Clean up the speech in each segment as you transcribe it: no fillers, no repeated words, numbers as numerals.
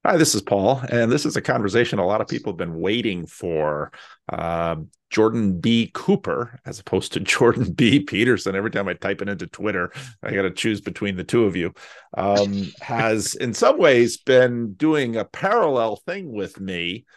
Hi, this is Paul, and this is a conversation a lot of people have been waiting for. Uh, Jordan B. Cooper, as opposed to Jordan B. Peterson. Every time I type it into Twitter, I got to choose between the two of you. Has in some ways been doing a parallel thing with me,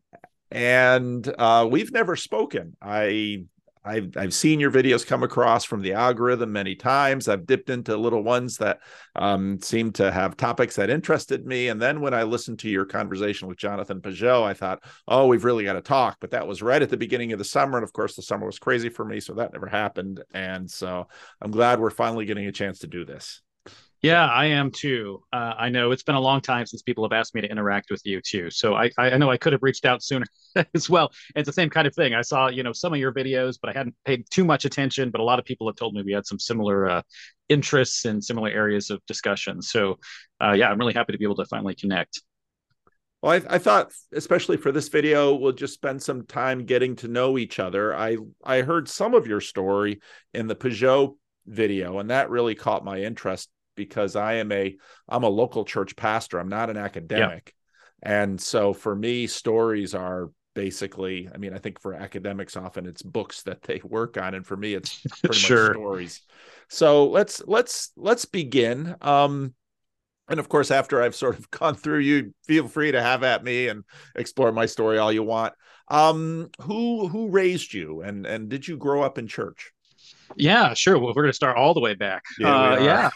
and we've never spoken. I've seen your videos come across from the algorithm many times. I've dipped into little ones that seem to have topics that interested me. And then when I listened to your conversation with Jonathan Pageau, I thought, oh, we've really got to talk. But that was right at the beginning of the summer. And of course, the summer was crazy for me. So that never happened. And so I'm glad we're finally getting a chance to do this. Yeah, I am too. I know it's been a long time since people have asked me to interact with you too. So I know I could have reached out sooner as well. It's the same kind of thing. I saw, some of your videos, but I hadn't paid too much attention. But a lot of people have told me we had some similar interests in similar areas of discussion. So yeah, I'm really happy to be able to finally connect. Well, I thought, especially for this video, we'll just spend some time getting to know each other. I heard some of your story in the Peugeot video, and that really caught my interest because I'm a local church pastor. I'm not an Yeah, academic, and so for me, stories are basically. I mean, I think for academics, often it's books that they work on, and for me, it's pretty much sure. stories. So let's begin. And of course, after I've sort of gone through, you feel free to have at me and explore my story all you want. Who raised you, and did you grow up in church? Yeah, sure. Well, we're going to start all the way back. Yeah, we are. Yeah,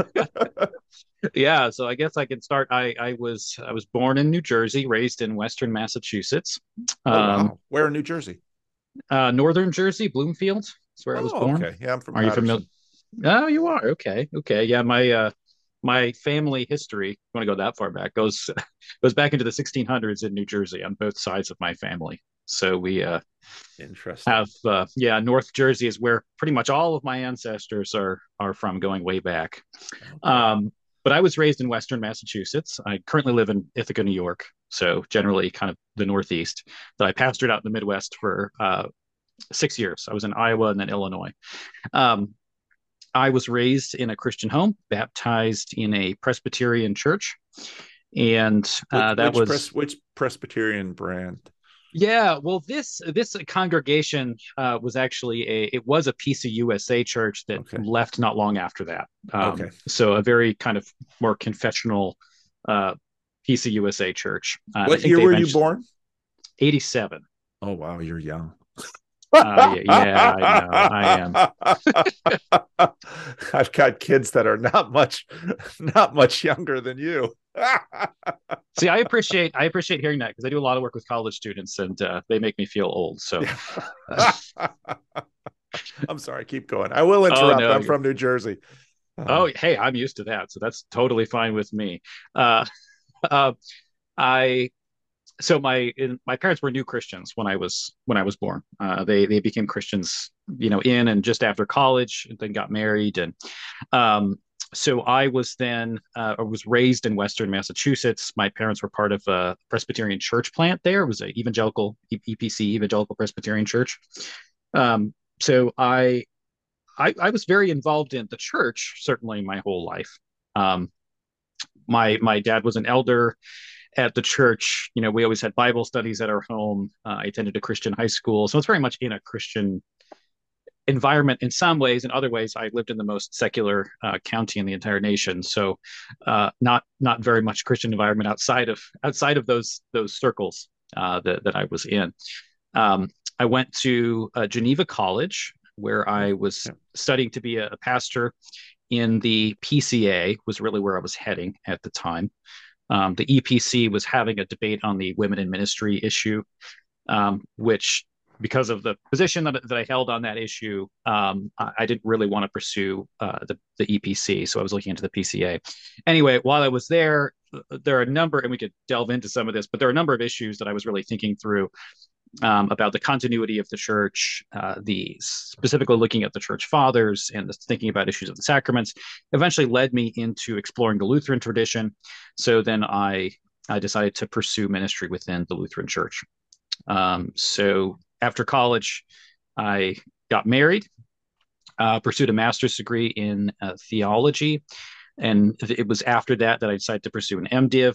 yeah. So I guess I can start. I was born in New Jersey, raised in Western Massachusetts. Oh Um, wow, where in New Jersey? Northern Jersey, Bloomfield. That's where I was Oh, born. okay. Yeah, I'm from Are you familiar? Patterson. Oh, you are. Okay. Okay. Yeah, my family history, if you want to go that far back, goes back into the 1600s in New Jersey on both sides of my family. So we have Interesting. yeah, North Jersey is where pretty much all of my ancestors are from going way back. Okay. Um, but I was raised in Western Massachusetts. I currently live in Ithaca, New York. So generally kind of the Northeast. But I pastored out in the Midwest for 6 years. I was in Iowa and then Illinois. Um, I was raised in a Christian home, baptized in a Presbyterian church, and Which that which was pres which Presbyterian brand? yeah. Well, this congregation was actually it was a PCUSA church that Okay. left not long after that. Okay. So a very kind of more confessional uh, PCUSA church. And I What think year they were you eventually born? 87. Oh wow, you're young. Yeah, yeah, I know, I am. I've got kids that are not much younger than you. See, I appreciate hearing that because I do a lot of work with college students and they make me feel old. So, I'm sorry, keep going. I will oh interrupt. no, I'm you're from New Jersey. oh hey, I'm used to that, so that's totally fine with me. Uh, uh, I so my parents were new Christians when I was born. They became Christians, in and just after college, and then got married, and um, so I was raised in Western Massachusetts. My parents were part of a Presbyterian church plant there. It was a evangelical EPC, Evangelical Presbyterian Church. Um, so I was very involved in the church certainly my whole life. Um, my dad was an elder at the church. We always had Bible studies at our home. I attended a Christian high school, so it's very much in a Christian environment in some ways. In other ways, I lived in the most secular county in the entire nation, so not very much Christian environment outside of those circles that I was in. Um, I went to Geneva College where I was Yeah. studying to be a pastor in the PCA was really where I was heading at the time. The EPC was having a debate on the women in ministry issue, which because of the position that I held on that issue, I didn't really want to pursue the EPC. So I was looking into the PCA. Anyway, while I was there are a number, and we could delve into some of this, but there are a number of issues that I was really thinking through about the continuity of the church, the specifically looking at the church fathers and thinking about issues of the sacraments, eventually led me into exploring the Lutheran tradition. So then I decided to pursue ministry within the Lutheran Church. So after college, I got married, pursued a master's degree in theology, and it was after that I decided to pursue an MDiv.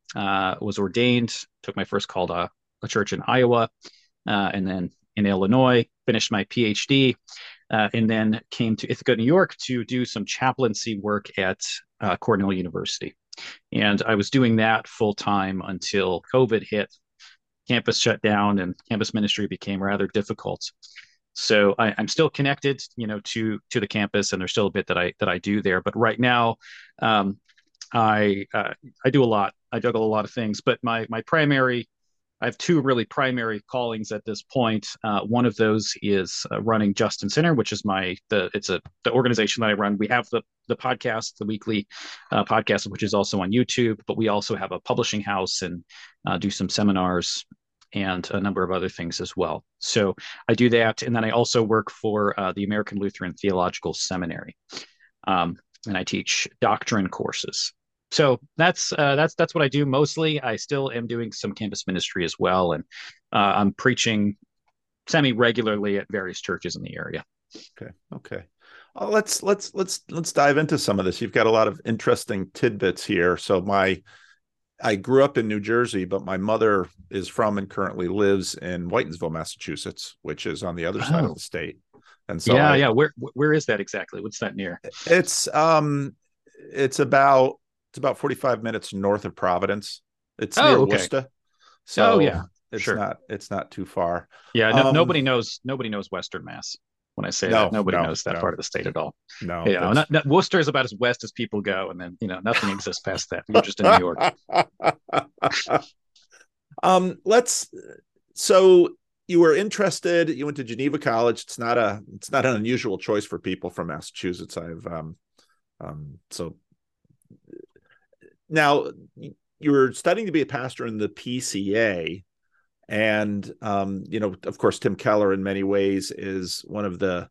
was ordained, took my first call to a church in Iowa, and then in Illinois, finished my PhD, and then came to Ithaca, New York to do some chaplaincy work at Cornell University. And I was doing that full time until COVID hit, campus shut down, and campus ministry became rather difficult. So I'm still connected, to the campus, and there's still a bit that I do there. But right now, um, I do a lot. I juggle a lot of things, but my primary I have two really primary callings at this point. One of those is running Justin Center, which is the organization that I run. We have the podcast, the weekly podcast, which is also on YouTube, but we also have a publishing house and do some seminars and a number of other things as well. So I do that, and then I also work for the American Lutheran Theological Seminary, and I teach doctrine courses. So that's what I do mostly. I still am doing some campus ministry as well, and I'm preaching semi regularly at various churches in the area. Okay. Let's dive into some of this. You've got a lot of interesting tidbits here. So I grew up in New Jersey, but my mother is from and currently lives in Whitensville, Massachusetts, which is on the other side of the state. And so yeah. Where is that exactly? What's that near? It's about 45 minutes north of Providence. It's near Worcester. So yeah, it's not too far. Yeah, nobody knows Western Mass. When I say that, nobody knows that part of the state at all. No, Worcester is about as west as people go, and then nothing exists past that. You're just in New York. So you were interested. You went to Geneva College. It's not an unusual choice for people from Massachusetts. So now you were studying to be a pastor in the PCA. And, of course, Tim Keller in many ways is one of the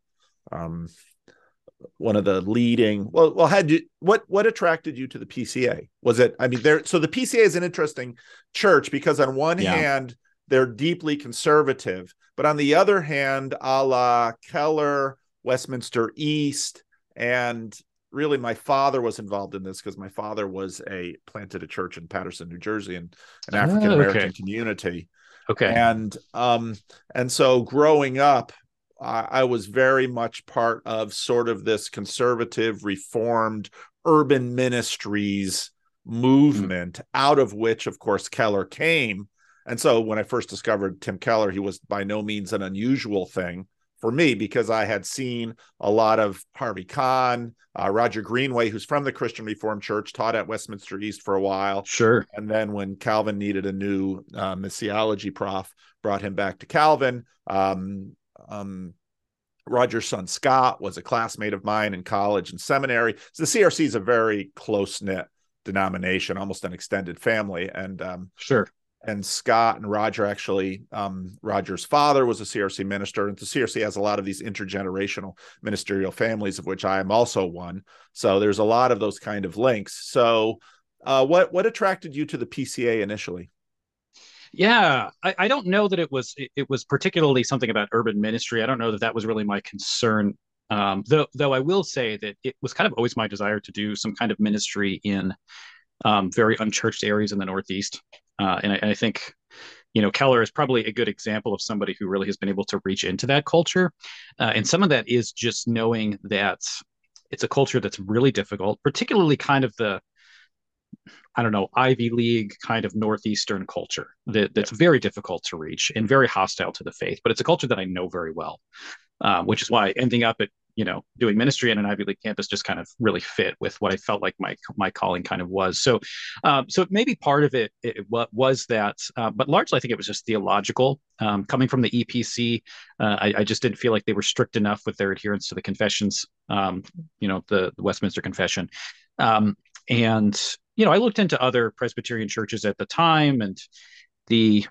leading, what attracted you to the PCA? Was it, so the PCA is an interesting church because on one hand, they're deeply conservative, but on the other hand, a la Keller, Westminster East, and really my father was involved in this because my father planted a church in Paterson, New Jersey, and an African-American community. Okay. And so growing up, I was very much part of sort of this conservative, reformed urban ministries movement, out of which, of course, Keller came. And so when I first discovered Tim Keller, he was by no means an unusual thing for me because I had seen a lot of Harvey Kahn, Roger Greenway, who's from the Christian Reformed Church, taught at Westminster East for a while. Sure. And then when Calvin needed a new missiology prof, brought him back to Calvin. Roger's son, Scott, was a classmate of mine in college and seminary. So the CRC is a very close-knit denomination, almost an extended family. And sure. And Scott and Roger actually, Roger's father was a CRC minister, and the CRC has a lot of these intergenerational ministerial families, of which I am also one. So there's a lot of those kind of links. So what attracted you to the PCA initially? Yeah, I don't know that it was particularly something about urban ministry. I don't know that was really my concern. Though I will say that it was kind of always my desire to do some kind of ministry in very unchurched areas in the Northeast. And I think, Keller is probably a good example of somebody who really has been able to reach into that culture. And some of that is just knowing that it's a culture that's really difficult, particularly kind of the, I don't know, Ivy League kind of Northeastern culture that's very difficult to reach and very hostile to the faith. But it's a culture that I know very well, which is why ending up at doing ministry in an Ivy League campus just kind of really fit with what I felt like my calling kind of was. So maybe part of it was that, but largely I think it was just theological. Coming from the EPC, I just didn't feel like they were strict enough with their adherence to the confessions, the Westminster Confession. And I looked into other Presbyterian churches at the time, and the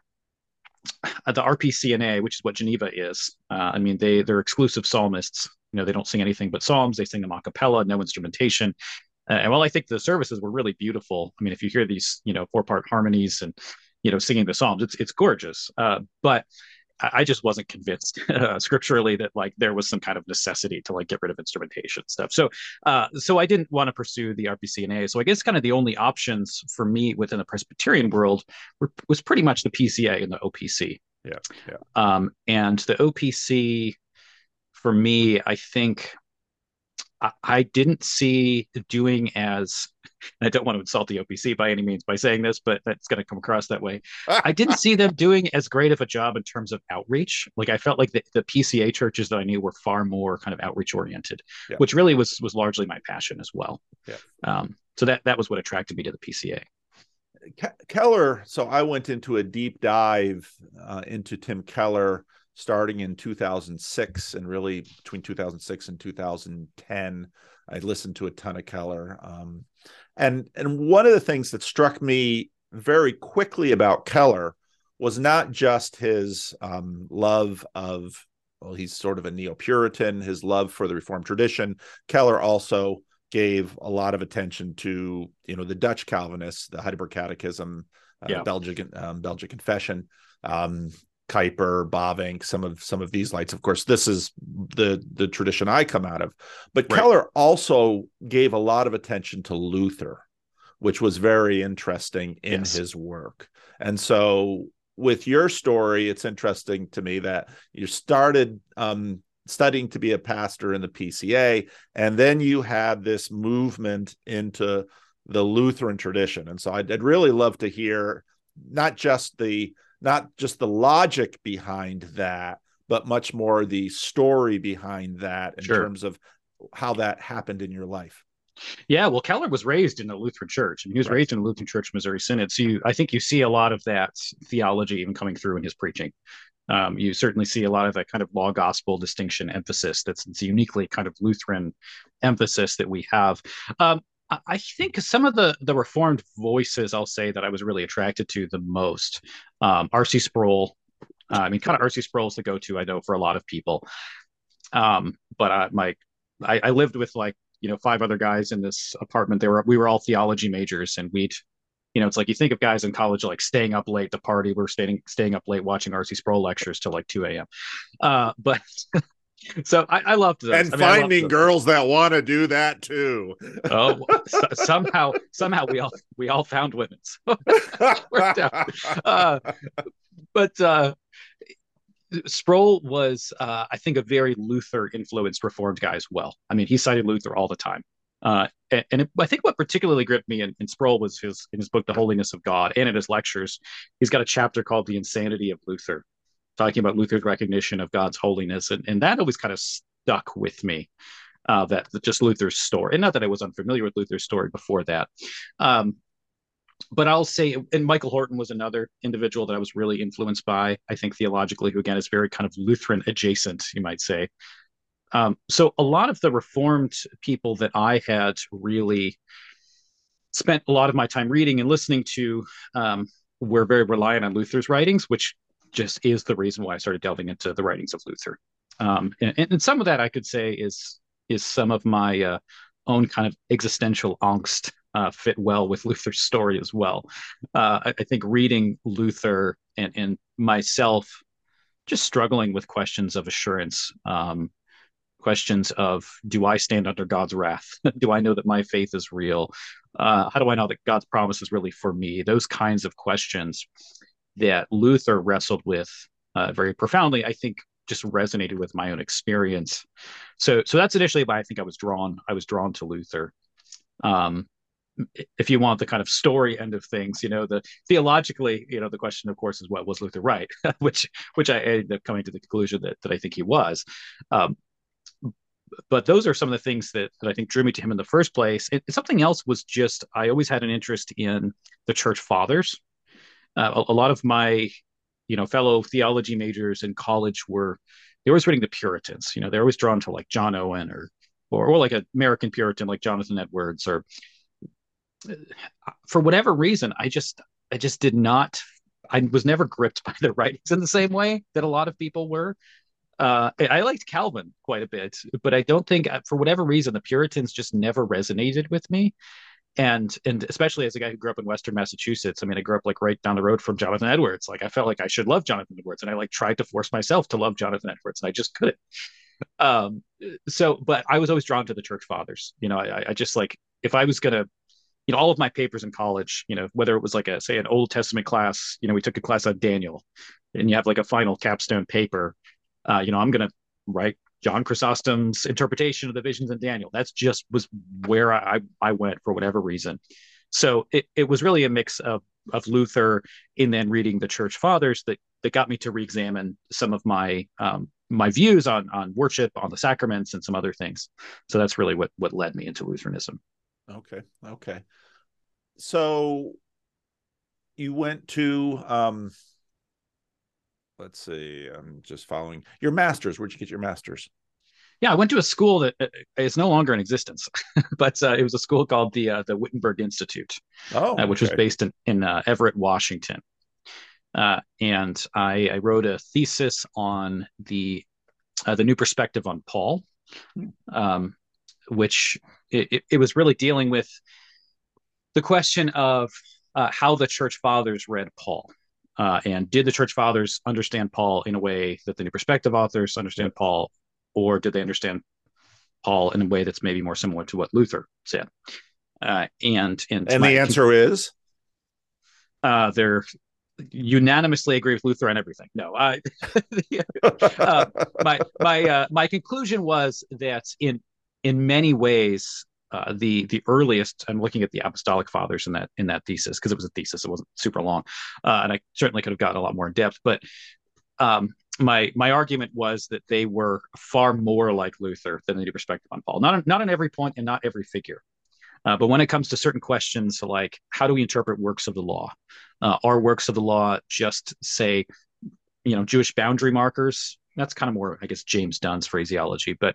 RPCNA, which is what Geneva is. They're exclusive psalmists. They don't sing anything but psalms. They sing them a cappella, no instrumentation. And while I think the services were really beautiful, if you hear these, 4-part harmonies and, singing the psalms, it's gorgeous. But I just wasn't convinced scripturally that like there was some kind of necessity to like get rid of instrumentation stuff. So I didn't want to pursue the RPCNA. So I guess kind of the only options for me within the Presbyterian world was pretty much the PCA and the OPC. Yeah, yeah. And the OPC for me, I think I didn't see doing as, and I don't want to insult the OPC by any means by saying this, but that's going to come across that way. I didn't see them doing as great of a job in terms of outreach. Like I felt like the PCA churches that I knew were far more kind of outreach oriented, Yeah. which really was largely my passion as well. Yeah. So that was what attracted me to the PCA. Keller. So I went into a deep dive into Tim Keller starting in 2006, and really between 2006 and 2010, I listened to a ton of Keller. And one of the things that struck me very quickly about Keller was not just his love of, well, he's sort of a neo-Puritan, his love for the Reformed tradition. Keller also gave a lot of attention to, the Dutch Calvinists, the Heidelberg Catechism, Belgic Confession, Kuyper, Bavinck, some of these lights. Of course, this is the tradition I come out of. But right. Keller also gave a lot of attention to Luther, which was very interesting in his work. And so with your story, it's interesting to me that you started studying to be a pastor in the PCA, and then you had this movement into the Lutheran tradition. And so I'd really love to hear not just the logic behind that, but much more the story behind that in terms of how that happened in your life. Yeah, well, Keller was raised in the Lutheran Church, and he was raised in the Lutheran Church Missouri Synod. So I think you see a lot of that theology even coming through in his preaching. You certainly see a lot of that kind of law gospel distinction emphasis that's uniquely kind of Lutheran emphasis that we have. I think some of the Reformed voices, I'll say, that I was really attracted to the most, R.C. Sproul. Kind of R.C. Sproul's the go-to, I know, for a lot of people. But I lived with 5 other guys in this apartment. We were all theology majors, and it's like you think of guys in college like staying up late to party. We're staying up late watching R.C. Sproul lectures till 2 a.m. But so I loved those. And finding girls that want to do that too. Oh, somehow we all found women. So worked out. But Sproul was, I think, a very Luther-influenced Reformed guy as well. I mean, he cited Luther all the time. I think what particularly gripped me in Sproul was in his book, The Holiness of God, and in his lectures, he's got a chapter called The Insanity of Luther, talking about Luther's recognition of God's holiness. And that always kind of stuck with me, that just Luther's story. And not that I was unfamiliar with Luther's story before that. But I'll say, and Michael Horton was another individual that I was really influenced by, I think theologically, who again is very kind of Lutheran adjacent, you might say. So a lot of the Reformed people that I had really spent a lot of my time reading and listening to were very reliant on Luther's writings, which just is the reason why I started delving into the writings of Luther. And some of that I could say is some of my own kind of existential angst fit well with Luther's story as well. I think reading Luther and myself just struggling with questions of assurance, questions of, do I stand under God's wrath? Do I know that my faith is real? How do I know that God's promise is really for me? Those kinds of questions that Luther wrestled with very profoundly, I think just resonated with my own experience. So that's initially why I think I was drawn to Luther. If you want the kind of story end of things, the theologically, the question, of course, is, what was Luther right? which I ended up coming to the conclusion that I think he was. But those are some of the things that I think drew me to him in the first place. Something else was just, I always had an interest in the church fathers. A lot of my, fellow theology majors in college they were always reading the Puritans. They're always drawn to like John Owen or like an American Puritan like Jonathan Edwards, or for whatever reason, I just did not. I was never gripped by their writings in the same way that a lot of people were. I liked Calvin quite a bit, but I don't think, for whatever reason, the Puritans just never resonated with me. and especially as a guy who grew up in Western Massachusetts, I mean, I grew up like right down the road from Jonathan Edwards. Like I felt like I should love Jonathan Edwards, and I like tried to force myself to love Jonathan Edwards, and I just couldn't. Um, but I was always drawn to the church fathers. I just like if I was gonna, all of my papers in college, whether it was like say an Old Testament class, we took a class on Daniel, and you have like a final capstone paper. I'm gonna write John Chrysostom's interpretation of the visions in Daniel. That's just was where I went for whatever reason. So it was really a mix of Luther and then reading the church fathers that got me to reexamine some of my views on worship, on the sacraments, and some other things. So that's really what led me into Lutheranism. Okay. So you went to let's see, I'm just following your master's. Where'd you get your master's? Yeah, I went to a school that is no longer in existence, but it was a school called the Wittenberg Institute, which was based in Everett, Washington. And I wrote a thesis on the new perspective on Paul, which it was really dealing with the question of how the church fathers read Paul. And did the church fathers understand Paul in a way that the new perspective authors understand Paul, or did they understand Paul in a way that's maybe more similar to what Luther said? And the answer is they're unanimously agree with Luther on everything. No, my conclusion was that in many ways, the earliest, I'm looking at the apostolic fathers in that thesis, because it was a thesis, it wasn't super long, and I certainly could have gotten a lot more in depth, but my argument was that they were far more like Luther than the new perspective on Paul. Not on every point and not every figure. But when it comes to certain questions like how do we interpret works of the law? Are works of the law just say, Jewish boundary markers? That's kind of more, I guess, James Dunn's phraseology. But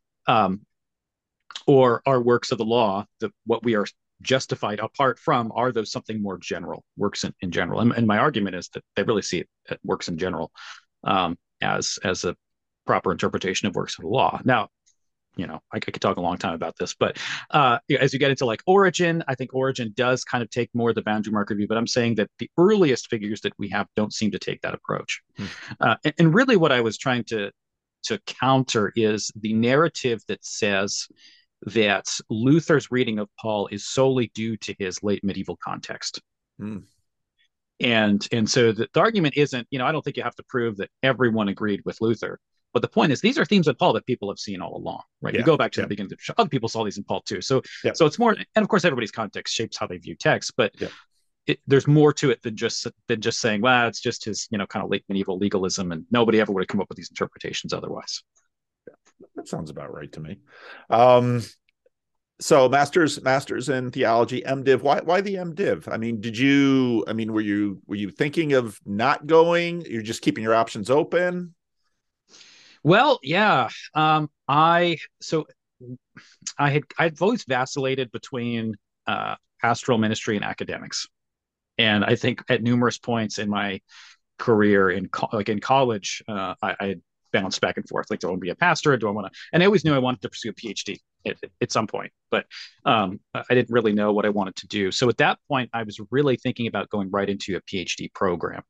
or are works of the law what we are justified apart from? Are those something more general, works in general? And my argument is that they really see it works in general as a proper interpretation of works of the law. Now, I could talk a long time about this, but as you get into like Origen, I think Origen does kind of take more the boundary marker view, but I'm saying that the earliest figures that we have don't seem to take that approach. And really what I was trying to counter is the narrative that says that Luther's reading of Paul is solely due to his late medieval context. And so the argument isn't, I don't think you have to prove that everyone agreed with Luther. But the point is, these are themes in Paul that people have seen all along, right? You go back to the beginning of the show, other people saw these in Paul too. So it's more, and of course, everybody's context shapes how they view text, but there's more to it than just saying, well, it's just his, kind of late medieval legalism, and nobody ever would have come up with these interpretations otherwise. That sounds about right to me. So masters in theology, MDiv. Why the MDiv? I mean, were you thinking of not going? You're just keeping your options open? Well, yeah. I've always vacillated between pastoral ministry and academics, and I think at numerous points in my career in college, I bounced back and forth. Like, do I want to be a pastor? Do I want to? And I always knew I wanted to pursue a PhD at some point, but I didn't really know what I wanted to do. So at that point, I was really thinking about going right into a PhD program,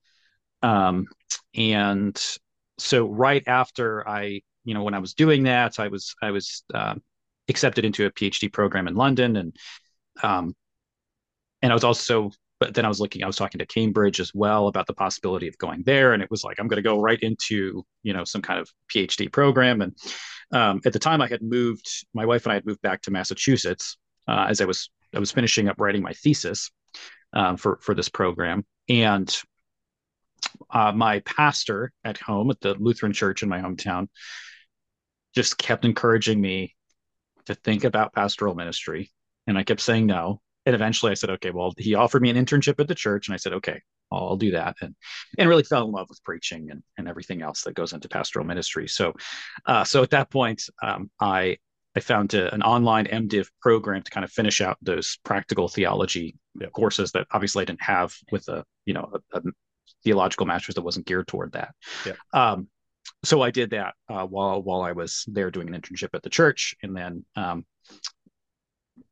and so right after when I was doing that, I was accepted into a PhD program in London, and I was also, but then I was talking to Cambridge as well about the possibility of going there, and it was like I'm going to go right into some kind of PhD program. And at the time, my wife and I had moved back to Massachusetts as I was finishing up writing my thesis for this program, and my pastor at home at the Lutheran church in my hometown just kept encouraging me to think about pastoral ministry. And I kept saying no. And eventually I said, okay, well, he offered me an internship at the church. And I said, okay, I'll do that. And really fell in love with preaching and everything else that goes into pastoral ministry. So at that point, I found an online MDiv program to kind of finish out those practical theology courses that obviously I didn't have with a theological master's that wasn't geared toward that. So I did that while I was there doing an internship at the church, and then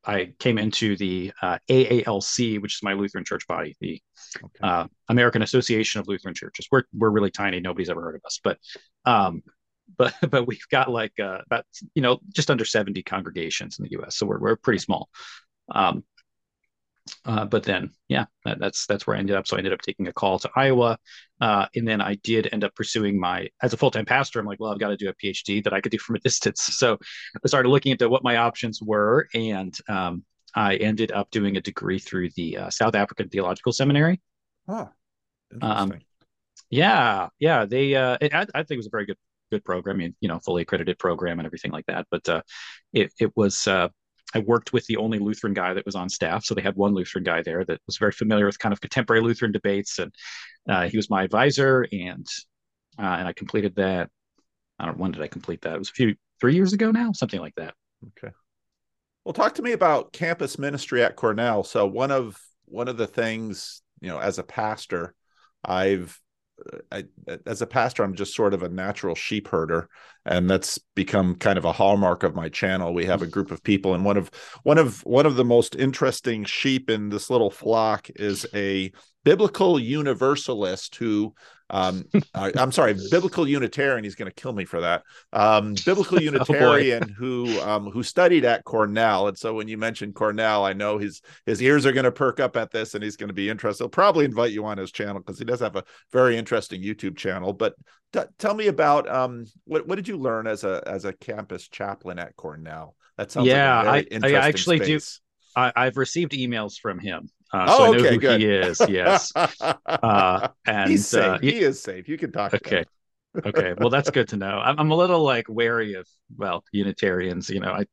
I came into the AALC, which is my Lutheran church body, the Okay. American Association of Lutheran Churches. We're really tiny; nobody's ever heard of us, um, but we've got like about just under 70 congregations in the U.S., so we're pretty small. Um, but then, yeah, that's where I ended up. So I ended up taking a call to Iowa, and then I did end up pursuing my as a full time pastor. I'm like, well, I've got to do a PhD that I could do from a distance. So I started looking into what my options were, and I ended up doing a degree through the South African Theological Seminary. Huh. Um, Interesting. yeah, yeah, I think it was a very good program, fully accredited program and everything like that. But it was. I worked with the only Lutheran guy that was on staff. So they had one Lutheran guy there that was very familiar with kind of contemporary Lutheran debates. And he was my advisor. And I completed that. I don't know, when did I complete that? It was 3 years ago now, something like that. Okay. Well, talk to me about campus ministry at Cornell. So one of the things, as a pastor, I've as a pastor, I'm just sort of a natural sheep herder, and that's become kind of a hallmark of my channel. We have a group of people, and one of the most interesting sheep in this little flock is a biblical universalist who I'm sorry, biblical Unitarian. He's going to kill me for that. Biblical Unitarian who studied at Cornell, and so when you mentioned Cornell, I know his ears are going to perk up at this, and he's going to be interested. He'll probably invite you on his channel because he does have a very interesting YouTube channel. But tell me about what did you learn as a campus chaplain at Cornell? That sounds like a Yeah, very I interesting actually do. space. I've received emails from him, so I Oh, know okay, who good. he is. Yes, He's and safe. He is safe. You can talk to him. okay, okay. Well, that's good to know. I'm a little like wary of Unitarians. I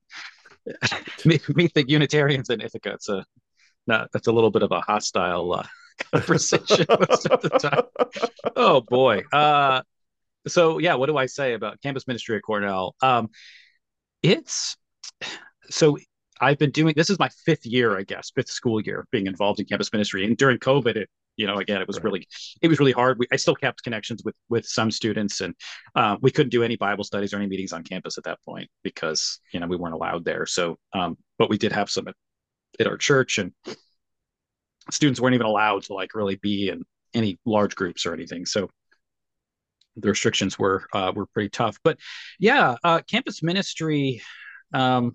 me think Unitarians in Ithaca. That's a little bit of a hostile conversation most of the time. Oh boy. So yeah, what do I say about campus ministry at Cornell? It's so I've been doing this is my fifth year, I guess, fifth school year being involved in campus ministry. And during COVID, again, Right. it was really hard. I still kept connections with some students, and we couldn't do any Bible studies or any meetings on campus at that point because we weren't allowed there. So, but we did have some at our church, and students weren't even allowed to like really be in any large groups or anything. So the restrictions were pretty tough. But yeah, campus ministry. Um,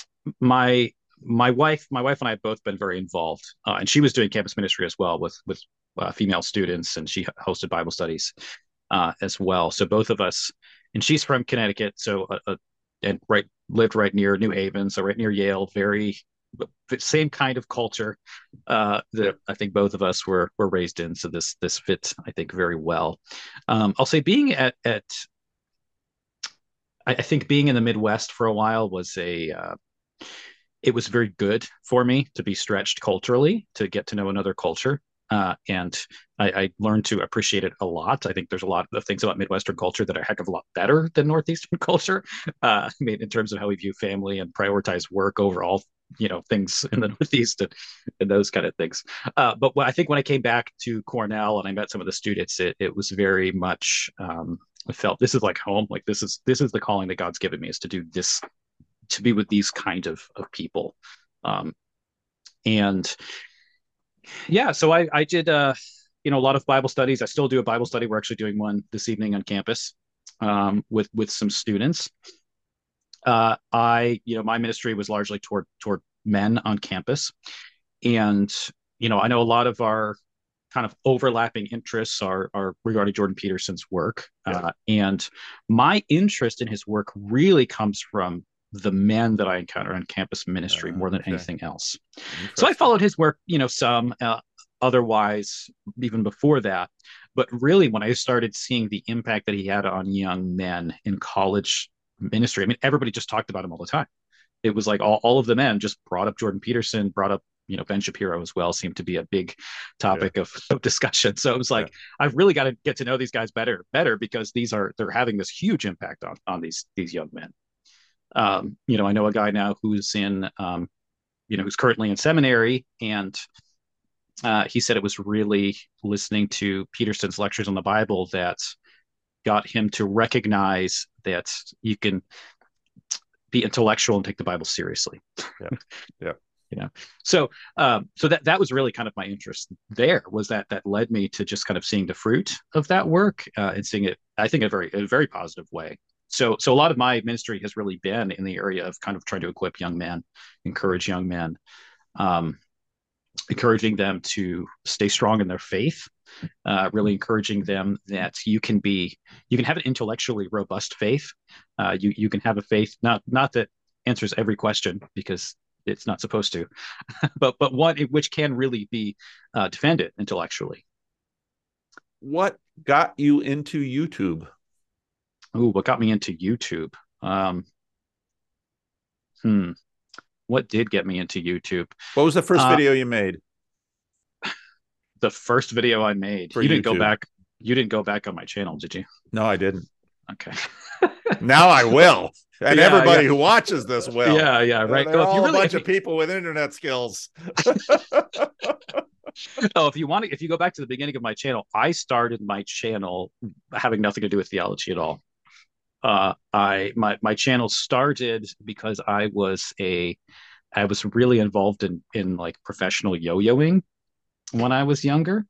my wife and I have both been very involved, and she was doing campus ministry as well with female students, and she hosted Bible studies as well. So both of us, and she's from Connecticut, so and lived right near New Haven, so right near Yale. Very same kind of culture that Yep. I think both of us were raised in. So this fits, I think, very well. I'll say being at I think being in the Midwest for a while was it was very good for me to be stretched culturally, to get to know another culture. And I learned to appreciate it a lot. I think there's a lot of things about Midwestern culture that are a heck of a lot better than Northeastern culture. I mean, in terms of how we view family and prioritize work over all, things in the Northeast and those kind of things. But I think when I came back to Cornell and I met some of the students, it was very much, I felt this is like home. Like this is the calling that God's given me, is to do this, to be with these kind of people. Um, and yeah, so I did a lot of Bible studies. I still do a Bible study. We're actually doing one this evening on campus with some students. My ministry was largely toward men on campus, and I know a lot of our kind of overlapping interests are regarding Jordan Peterson's work, Yeah. and my interest in his work really comes from the men that I encounter on campus ministry more than Okay. anything else. So I Interesting. followed his work, some otherwise even before that. But really, when I started seeing the impact that he had on young men in college ministry, I mean, everybody just talked about him all the time. It was like all of the men just brought up Jordan Peterson, brought up, Ben Shapiro as well, seemed to be a big Yeah. topic of discussion. So it was Yeah. like, I've really got to get to know these guys better, because they're having this huge impact on these young men. I know a guy now who's currently in seminary, and he said it was really listening to Peterson's lectures on the Bible that got him to recognize that you can be intellectual and take the Bible seriously. Yeah. Yeah. You know, so so that was really kind of my interest there, was that led me to just kind of seeing the fruit of that work, and seeing it, I think, a very positive way. So a lot of my ministry has really been in the area of kind of trying to equip young men, encourage young men, um, encouraging them to stay strong in their faith, really encouraging them that you can have an intellectually robust faith. You can have a faith not that answers every question, because it's not supposed to, but one which can really be defended intellectually. What got you into YouTube? Ooh, what got me into YouTube? Um, hmm, what did get me into YouTube? What was the first Uh, video you made the first video I made. for You didn't go YouTube? back. You didn't go back on my channel, did you? No, I didn't. Okay. Now I will. And Yeah, everybody yeah. who watches this will. Yeah, right. They're Oh, if you all a really, bunch of people with internet skills. if you want to, if you go back to the beginning of my channel, I started my channel having nothing to do with theology at all. My channel started because I was really involved in like professional yo-yoing when I was younger.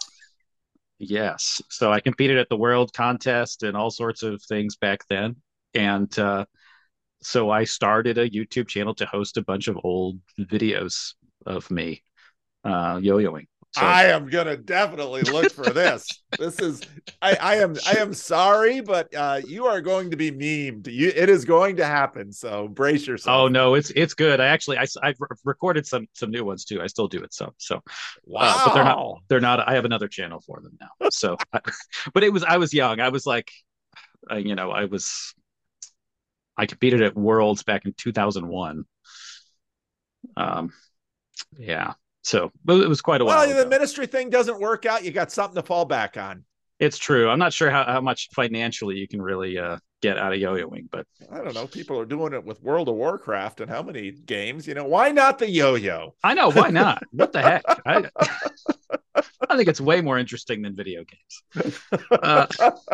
Yes, so I competed at the world contest and all sorts of things back then, and so I started a YouTube channel to host a bunch of old videos of me yo-yoing. So I am gonna definitely look for this. This is I am sorry, but you are going to be memed. It is going to happen. So brace oh yourself. no, it's good. I've recorded some new ones too. I still do it some. So but Wow. they're not. I have another channel for them now. So, but I was young. I was like, you know, I competed at Worlds back in 2001. Um, yeah. So but it was quite a Well, while the ago. ministry thing doesn't work out. You got something to fall back on. It's true. I'm not sure how much financially you can really get out of yo-yoing, but I don't know. People are doing it with World of Warcraft and how many games? Why not the yo-yo? I know, why not? What the heck? I think it's way more interesting than video games. Uh,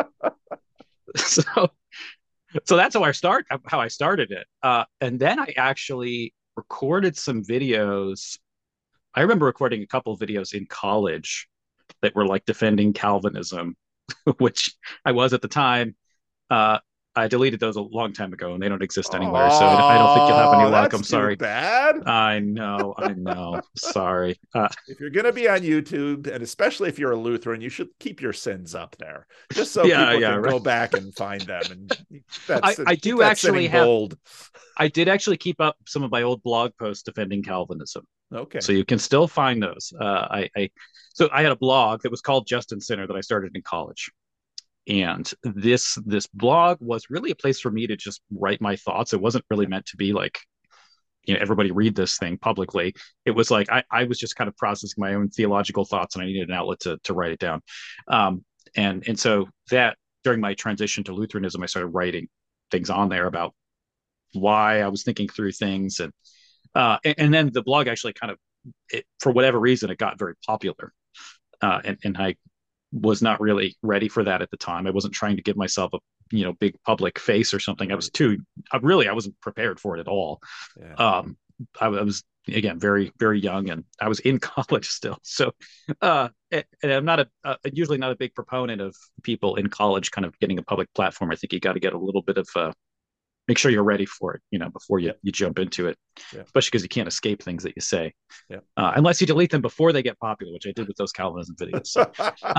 so so that's how I started it. And then I actually recorded some videos. I remember recording a couple of videos in college that were like defending Calvinism, which I was at the time. Uh, I deleted those a long time ago, and they don't exist anywhere. So I don't think you'll have any Oh, luck. that's I'm too sorry. bad. I know. Sorry. If you're going to be on YouTube, and especially if you're a Lutheran, you should keep your sins up there, just so Yeah, people yeah, can right. go back and find them and I keep do that actually sinning have. bold. I did actually keep up some of my old blog posts defending Calvinism, Okay. so you can still find those. So I had a blog that was called Justin Sinner that I started in college, and this blog was really a place for me to just write my thoughts. It wasn't really meant to be like, you know, everybody read this thing publicly. It was like I was just kind of processing my own theological thoughts, and I needed an outlet to write it down. And so that during my transition to Lutheranism, I started writing things on there about why I was thinking through things, and then the blog actually kind of, for whatever reason, it got very popular, and I was not really ready for that at the time. I wasn't trying to give myself a big public face or something. I wasn't prepared for it at all. Yeah. I was, again, very very young, and I was in college still. So and I'm not usually not a big proponent of people in college kind of getting a public platform. I think you got to get a little bit of make sure you're ready for it, before you jump into it, especially because you can't escape things that you say, unless you delete them before they get popular, which I did with those Calvinism videos. So,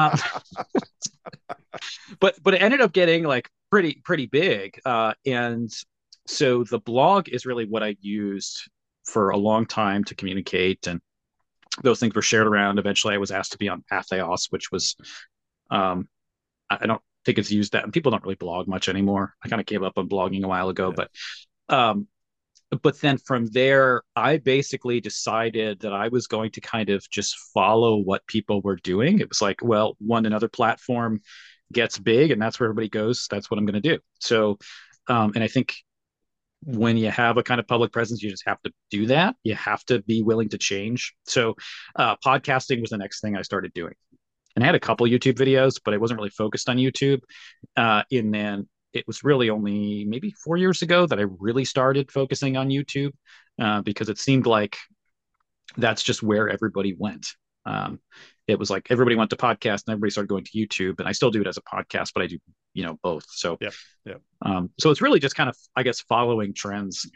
but it ended up getting like pretty big, and so the blog is really what I used for a long time to communicate, and those things were shared around. Eventually, I was asked to be on Patheos, which was, um, I don't think it's used that, and people don't really blog much anymore. I kind of gave up on blogging a while ago, um, but then from there, I basically decided that I was going to kind of just follow what people were doing. It was like, well, another platform gets big, and that's where everybody goes. That's what I'm going to do. So, and I think when you have a kind of public presence, you just have to do that. You have to be willing to change. So, podcasting was the next thing I started doing. And I had a couple YouTube videos, but I wasn't really focused on YouTube. And then it was really only maybe 4 years ago that I really started focusing on YouTube, because it seemed like that's just where everybody went. Um, it was like everybody went to podcast and everybody started going to YouTube, and I still do it as a podcast, but I do, both. So, Yep. Yep. so it's really just kind of, I guess, following trends.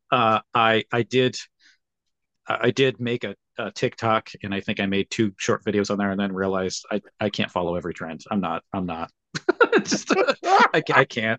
I did make a TikTok, and I think I made 2 short videos on there, and then realized I can't follow every trend. I'm not. Just I can't.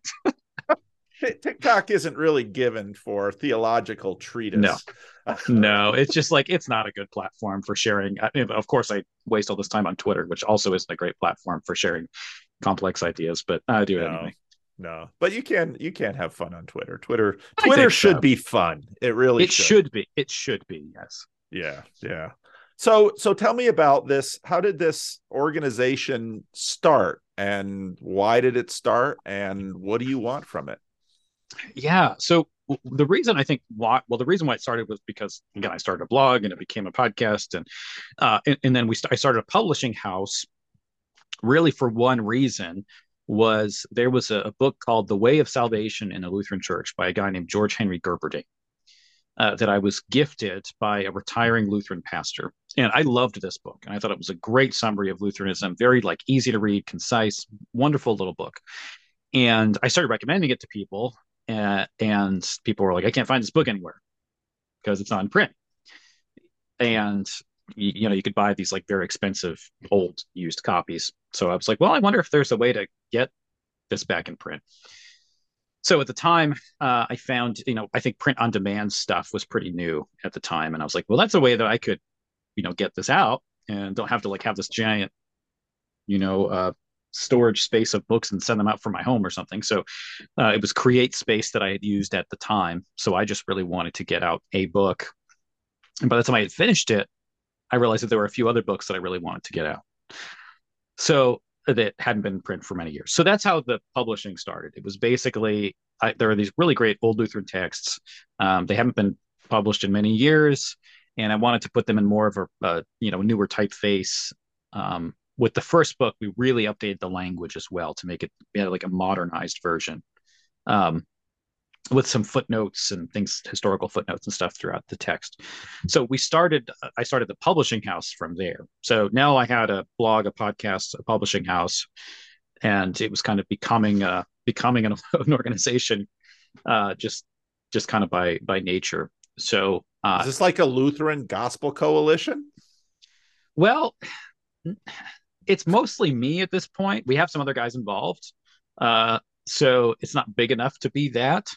TikTok isn't really given for theological No, treatise. no. It's just like it's not a good platform for sharing. I mean, of course, I waste all this time on Twitter, which also isn't a great platform for sharing complex ideas, but I do it No, anyway. no. But you can have fun on Twitter. Twitter I Twitter think should so. be fun. It really It should. should be. It should be. Yes. Yeah, yeah. So tell me about this. How did this organization start, and why did it start, and what do you want from it? Yeah. So the reason I think why, well, the reason why it started was because again, I started a blog and it became a podcast, and then I started a publishing house really for one reason was there was a book called The Way of Salvation in a Lutheran Church by a guy named George Henry Gerberding, that I was gifted by a retiring Lutheran pastor. And I loved this book. And I thought it was a great summary of Lutheranism, very like easy to read, concise, wonderful little book. And I started recommending it to people, and people were like, I can't find this book anywhere because it's not in print. And you could buy these like very expensive old used copies. So I was like, well, I wonder if there's a way to get this back in print. So at the time, I found, I think print on demand stuff was pretty new at the time. And I was like, well, that's a way that I could, get this out and don't have to like have this giant, you know, uh, storage space of books and send them out from my home or something. So it was CreateSpace that I had used at the time. So I just really wanted to get out a book. And by the time I had finished it, I realized that there were a few other books that I really wanted to get out. So that hadn't been in print for many years. So that's how the publishing started. It was basically there are these really great old Lutheran texts. They haven't been published in many years, and I wanted to put them in more of a newer typeface. With the first book, we really updated the language as well to make it like a modernized version. Um, with some footnotes and things, historical footnotes and stuff throughout the text. So I started the publishing house from there. So now I had a blog, a podcast, a publishing house, and it was kind of becoming an organization, just kind of by nature. So, Is this like a Lutheran Gospel Coalition? well, it's mostly me at this point. We have some other guys involved. So it's not big enough to be that,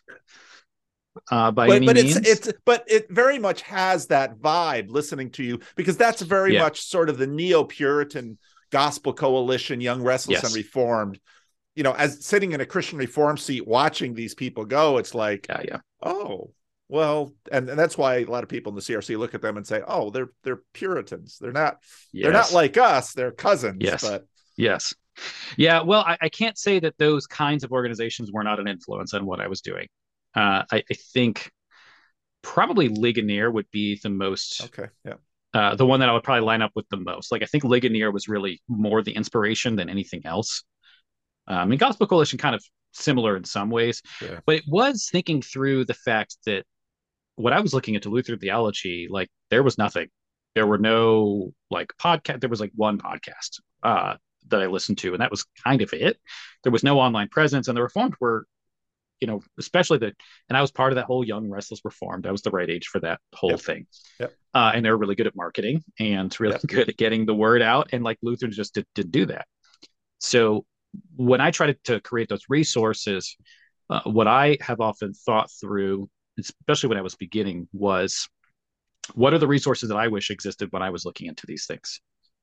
by but any but means. it very much has that vibe listening to you, because that's very Yeah. much sort of the neo-Puritan Gospel Coalition, Young, Restless, and Yes. Reformed. As sitting in a Christian Reformed seat watching these people go, it's like, Yeah. Yeah. oh, well, and that's why a lot of people in the CRC look at them and say, oh, they're Puritans. They're not Yes. like us. They're cousins. Yes. But Yes. Yeah. Well, I can't say that those kinds of organizations were not an influence on what I was doing. I think probably Ligonier would be the most, okay, yeah, the one that I would probably line up with the most. Like, I think Ligonier was really more the inspiration than anything else. And Gospel Coalition kind of similar in some ways, yeah, but it was thinking through the fact that when I was looking into Lutheran theology, like there was nothing. There were no like podcast. There was like one podcast that I listened to, and that was kind of it. There was no online presence, and the Reformed were, especially and I was part of that whole Young Restless Reformed. I was the right age for that whole yep, thing. yep, And they were really good at marketing and really yep. good at getting the word out. And like Lutherans just didn't do that. So when I tried to create those resources, what I have often thought through, especially when I was beginning, was what are the resources that I wish existed when I was looking into these things?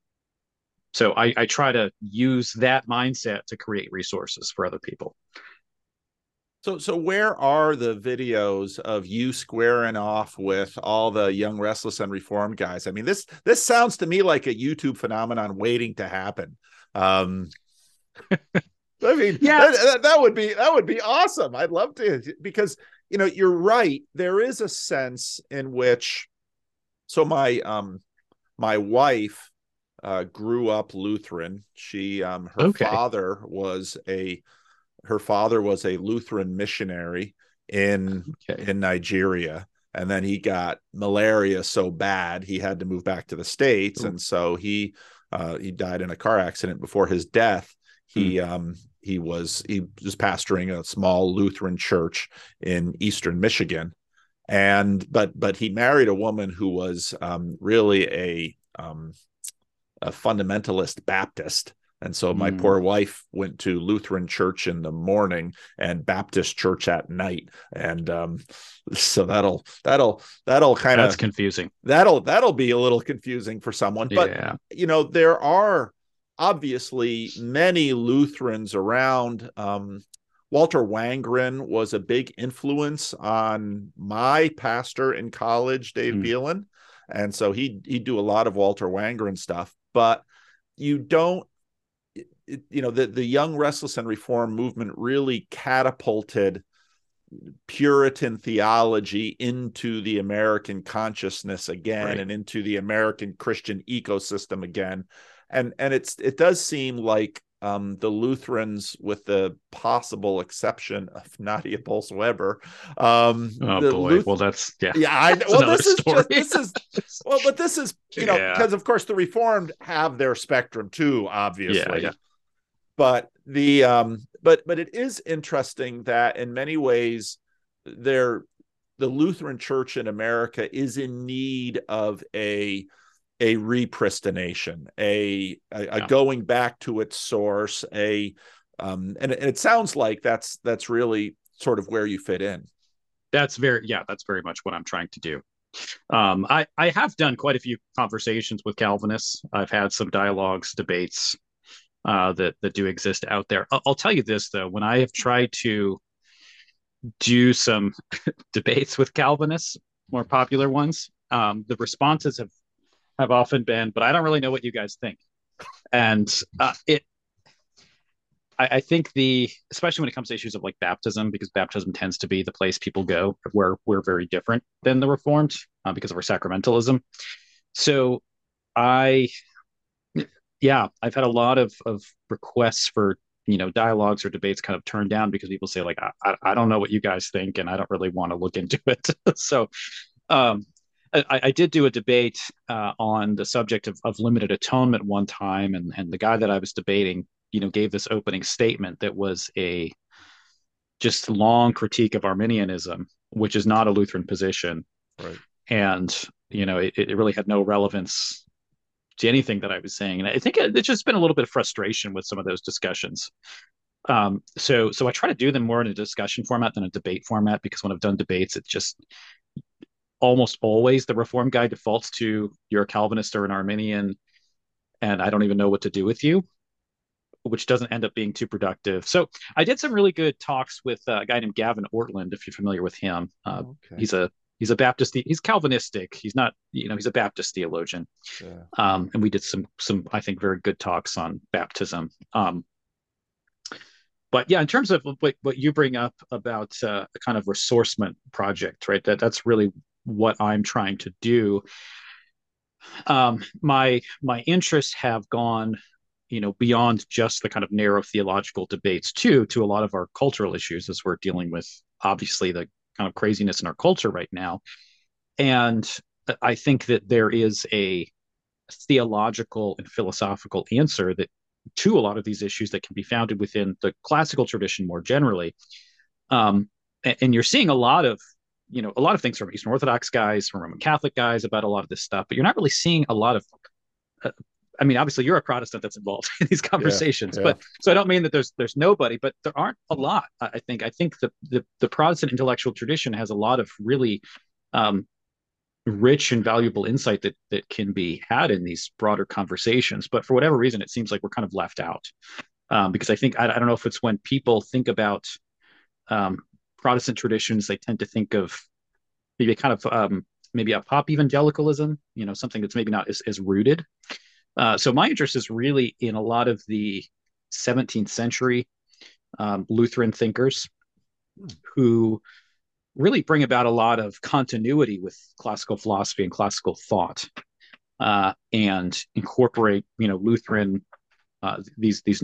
So I try to use that mindset to create resources for other people. So where are the videos of you squaring off with all the Young, Restless, and Reformed guys? I mean, this sounds to me like a YouTube phenomenon waiting to happen. I mean, Yeah. that would be awesome. I'd love to, because you're right. There is a sense in which, so my wife grew up Lutheran. She her Okay. father was a her father was a Lutheran missionary Okay. in Nigeria, and then he got malaria so bad he had to move back to the States, Ooh. and so he died in a car accident. Before his death, Hmm. he was pastoring a small Lutheran church in eastern Michigan, and but he married a woman who was really a fundamentalist Baptist. And so my Hmm. poor wife went to Lutheran church in the morning and Baptist church at night. And so that'll kind That's of confusing. that'll be a little confusing for someone. But Yeah. there are obviously many Lutherans around. Walter Wangren was a big influence on my pastor in college, Dave Hmm. Beelan. And so he'd do a lot of Walter Wangren stuff. But you don't, the Young, Restless, and Reform movement really catapulted Puritan theology into the American consciousness again, Right. and into the American Christian ecosystem again. And it does seem like the Lutherans, with the possible exception of Nadia Bolz-Weber, Oh the boy. Luth Well, that's yeah. yeah, That's well, another story. this is, Yeah. because of course the Reformed have their spectrum too, Yeah. Yeah. obviously. But but it is interesting that in many ways there the Lutheran Church in America is in need of a repristination, a Yeah. going back to its source, and it sounds like that's really sort of where you fit in. That's very much what I'm trying to do. I have done quite a few conversations with Calvinists. I've had some dialogues, debates that do exist out there. I'll tell you this though, when I have tried to do some debates with Calvinists, more popular ones, the responses have often been, "But I don't really know what you guys think." And I think especially when it comes to issues of like baptism, because baptism tends to be the place people go where we're very different than the Reformed because of our sacramentalism. So I, yeah, I've had a lot of requests for dialogues or debates kind of turned down because people say like I don't know what you guys think and I don't really want to look into it. So um, I did do a debate on the subject of limited atonement one time, and the guy that I was debating, gave this opening statement that was a just long critique of Arminianism, which is not a Lutheran position, Right. and it really had no relevance to anything that I was saying, and I think it's just been a little bit of frustration with some of those discussions. So I try to do them more in a discussion format than a debate format because when I've done debates, it's just almost always the Reform guy defaults to you're a Calvinist or an Arminian, and I don't even know what to do with you, which doesn't end up being too productive. So I did some really good talks with a guy named Gavin Ortland, if you're familiar with him. Okay. He's a Baptist. He's Calvinistic. He's not, he's a Baptist theologian. Yeah. And we did some I think very good talks on baptism. But yeah, in terms of what you bring up about a kind of ressourcement project, right? That's really what I'm trying to do. My interests have gone, beyond just the kind of narrow theological debates to a lot of our cultural issues as we're dealing with obviously the kind of craziness in our culture right now. And I think that there is a theological and philosophical answer that to a lot of these issues that can be founded within the classical tradition more generally. And you're seeing a lot of things from Eastern Orthodox guys, from Roman Catholic guys about a lot of this stuff, but you're not really seeing a lot of. I mean, obviously, you're a Protestant that's involved in these Yeah. conversations, Yeah. but so I don't mean that there's nobody, but there aren't a lot. I think the Protestant intellectual tradition has a lot of really um, rich and valuable insight that can be had in these broader conversations. But for whatever reason, it seems like we're kind of left out because I think I don't know if it's when people think about um, Protestant traditions, they tend to think of maybe kind of maybe a pop evangelicalism, something that's maybe not as rooted. So my interest is really in a lot of the 17th century Lutheran thinkers who really bring about a lot of continuity with classical philosophy and classical thought, and incorporate, Lutheran these new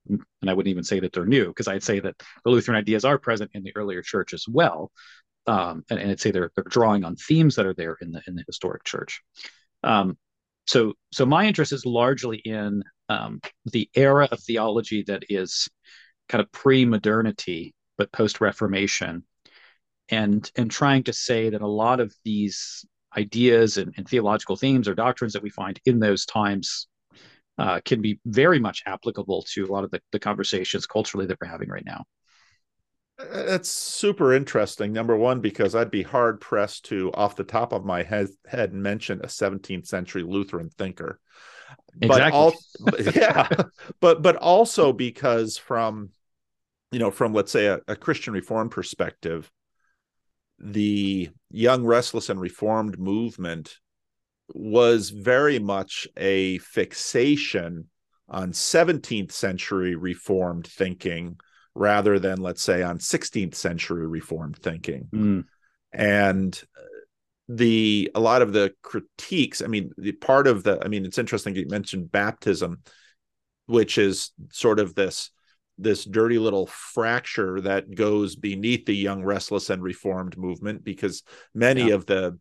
and I wouldn't even say that they're new, because I'd say that the Lutheran ideas are present in the earlier church as well. And I'd say they're drawing on themes that are there in the historic church. Um, so my interest is largely in the era of theology that is kind of pre-modernity but post-Reformation, and trying to say that a lot of these ideas and theological themes or doctrines that we find in those times can be very much applicable to a lot of the conversations culturally that we're having right now. That's super interesting. Number one, because I'd be hard pressed to, off the top of my head, mention a 17th century Lutheran thinker. But Exactly. yeah, but also because from let's say a Christian Reformed perspective, the Young, Restless, and Reformed movement was very much a fixation on 17th century Reformed thinking rather than, let's say, on 16th century Reformed thinking. Mm. And a lot of the critiques, it's interesting you mentioned baptism, which is sort of this dirty little fracture that goes beneath the Young, Restless, and Reformed movement, because many of the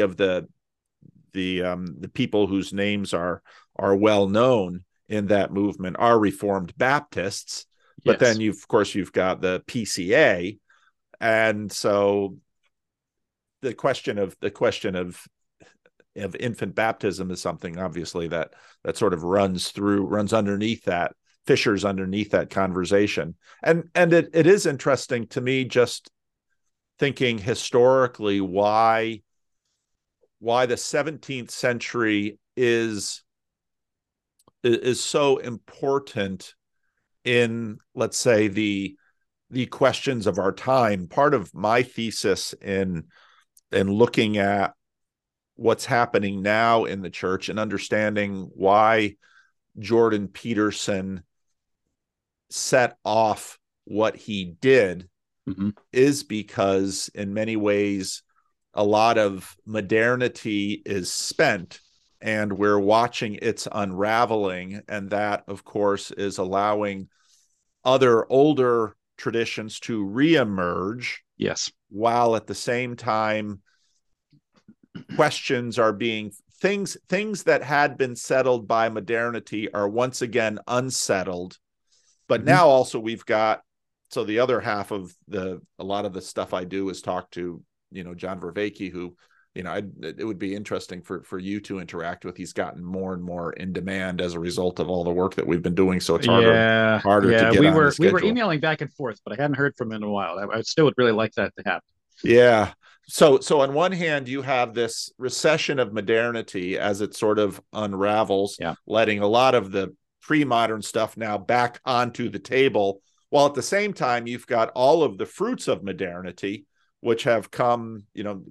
people whose names are well known in that movement are Reformed Baptists. But then you've got the PCA, and so the question of infant baptism is something obviously that sort of runs underneath that, fissures underneath that conversation. And it is interesting to me, just thinking historically, why the 17th century is so important in, let's say, the questions of our time. Part of my thesis in looking at what's happening now in the church and understanding why Jordan Peterson set off what he did is because in many ways a lot of modernity is spent and we're watching its unraveling, and that of course is allowing other older traditions to reemerge. Yes. While at the same time questions are being, things that had been settled by modernity are once again unsettled. But now also we've got, so the other half of a lot of the stuff I do is talk to, John Vervaeke, who, it would be interesting for you to interact with. He's gotten more and more in demand as a result of all the work that we've been doing. So it's harder to get on the schedule. We were emailing back and forth, but I hadn't heard from him in a while. I still would really like that to happen. Yeah. So on one hand, you have this recession of modernity as it sort of unravels, letting a lot of the pre-modern stuff now back onto the table, while at the same time you've got all of the fruits of modernity, which have come,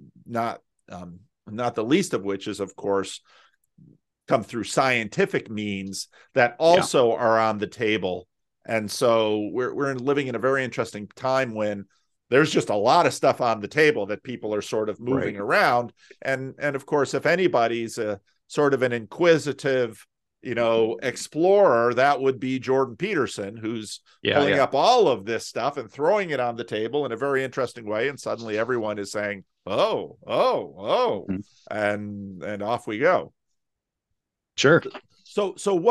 not the least of which is, of course, come through scientific means that also are on the table. And so we're living in a very interesting time when there's just a lot of stuff on the table that people are sort of moving around. And of course, if anybody's a sort of an inquisitive, explorer, that would be Jordan Peterson, who's pulling up all of this stuff and throwing it on the table in a very interesting way. And suddenly everyone is saying, oh, and off we go. Sure. So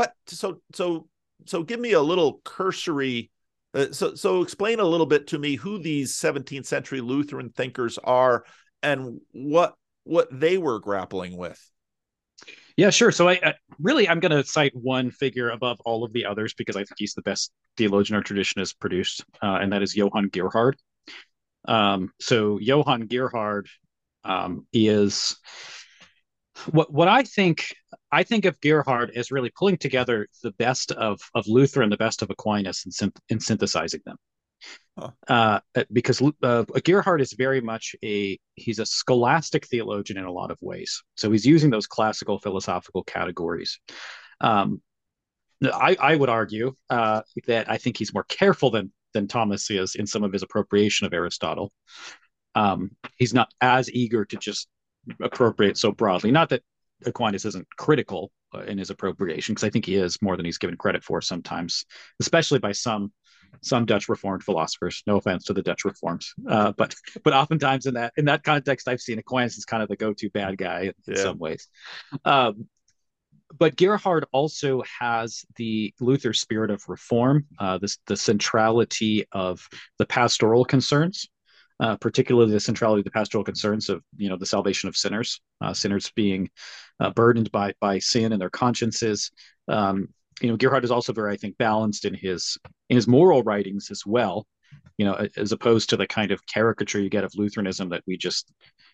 give me a little cursory, so explain a little bit to me who these 17th century Lutheran thinkers are and what they were grappling with. Yeah, sure. So I'm going to cite one figure above all of the others because I think he's the best theologian our tradition has produced, and that is Johann Gerhard. So Johann Gerhard is what I think. I think of Gerhard as really pulling together the best of Luther and the best of Aquinas and synthesizing them. Because Gerhard is very much he's a scholastic theologian in a lot of ways. So he's using those classical philosophical categories. I would argue that I think he's more careful than Thomas is in some of his appropriation of Aristotle. He's not as eager to just appropriate so broadly. Not that Aquinas isn't critical in his appropriation, because I think he is more than he's given credit for sometimes, especially by some Dutch Reformed philosophers. No offense to the Dutch Reformed, but oftentimes in that context, I've seen Aquinas as kind of the go-to bad guy in some ways. But Gerhard also has the Luther spirit of reform, the centrality of the pastoral concerns, particularly the centrality of the pastoral concerns of the salvation of sinners, sinners being burdened by sin and their consciences. Gerhard is also very, I think, balanced in his moral writings as well. As opposed to the kind of caricature you get of Lutheranism that we just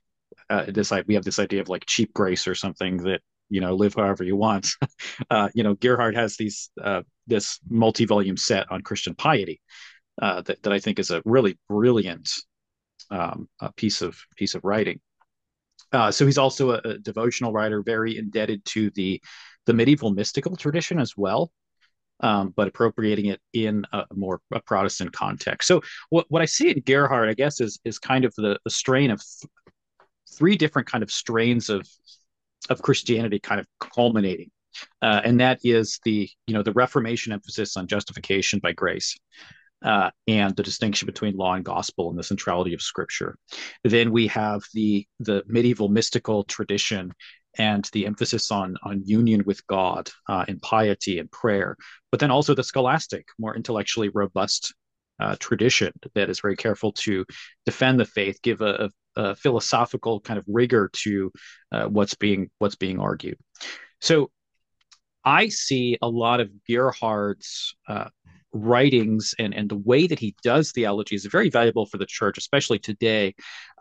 we have this idea of like cheap grace or something that live however you want. Gerhard has this multi-volume set on Christian piety that I think is a really brilliant piece of writing. So he's also a devotional writer, very indebted to the medieval mystical tradition as well, but appropriating it in a Protestant context. So what I see in Gerhard, I guess, is kind of the strain of three different kind of strains of Christianity kind of culminating. And that is the Reformation emphasis on justification by grace, and the distinction between law and gospel and the centrality of Scripture. Then we have the medieval mystical tradition and the emphasis on union with God in piety and prayer, but then also the scholastic, more intellectually robust tradition that is very careful to defend the faith, give a philosophical kind of rigor to what's being argued. So I see a lot of Gerhard's writings and the way that he does theology is very valuable for the church, especially today.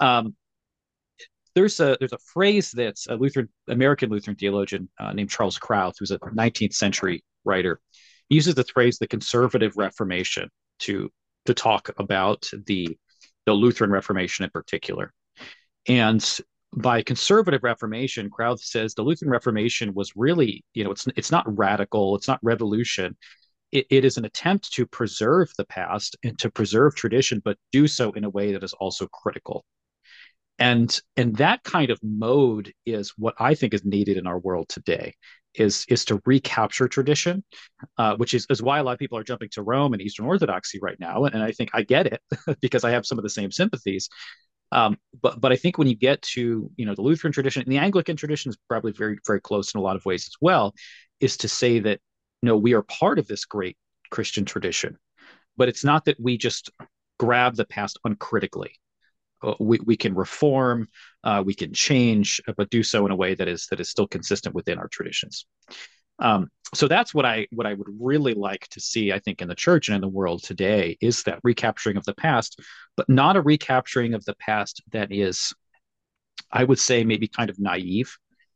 There's a phrase that's a American Lutheran theologian named Charles Kraut, who's a 19th century writer. He uses the phrase the conservative Reformation to talk about the Lutheran Reformation in particular. And by conservative Reformation, Kraut says the Lutheran Reformation was really, it's not radical, it's not revolution. It is an attempt to preserve the past and to preserve tradition, but do so in a way that is also critical. And that kind of mode is what I think is needed in our world today, is to recapture tradition, which is why a lot of people are jumping to Rome and Eastern Orthodoxy right now. And I think I get it because I have some of the same sympathies. But I think when you get to the Lutheran tradition, and the Anglican tradition is probably very, very close in a lot of ways as well, is to say that we are part of this great Christian tradition, but it's not that we just grab the past uncritically. We can reform, we can change, but do so in a way that is still consistent within our traditions. So that's what I would really like to see, I think, in the church and in the world today, is that recapturing of the past, but not a recapturing of the past that is, I would say, maybe kind of naive.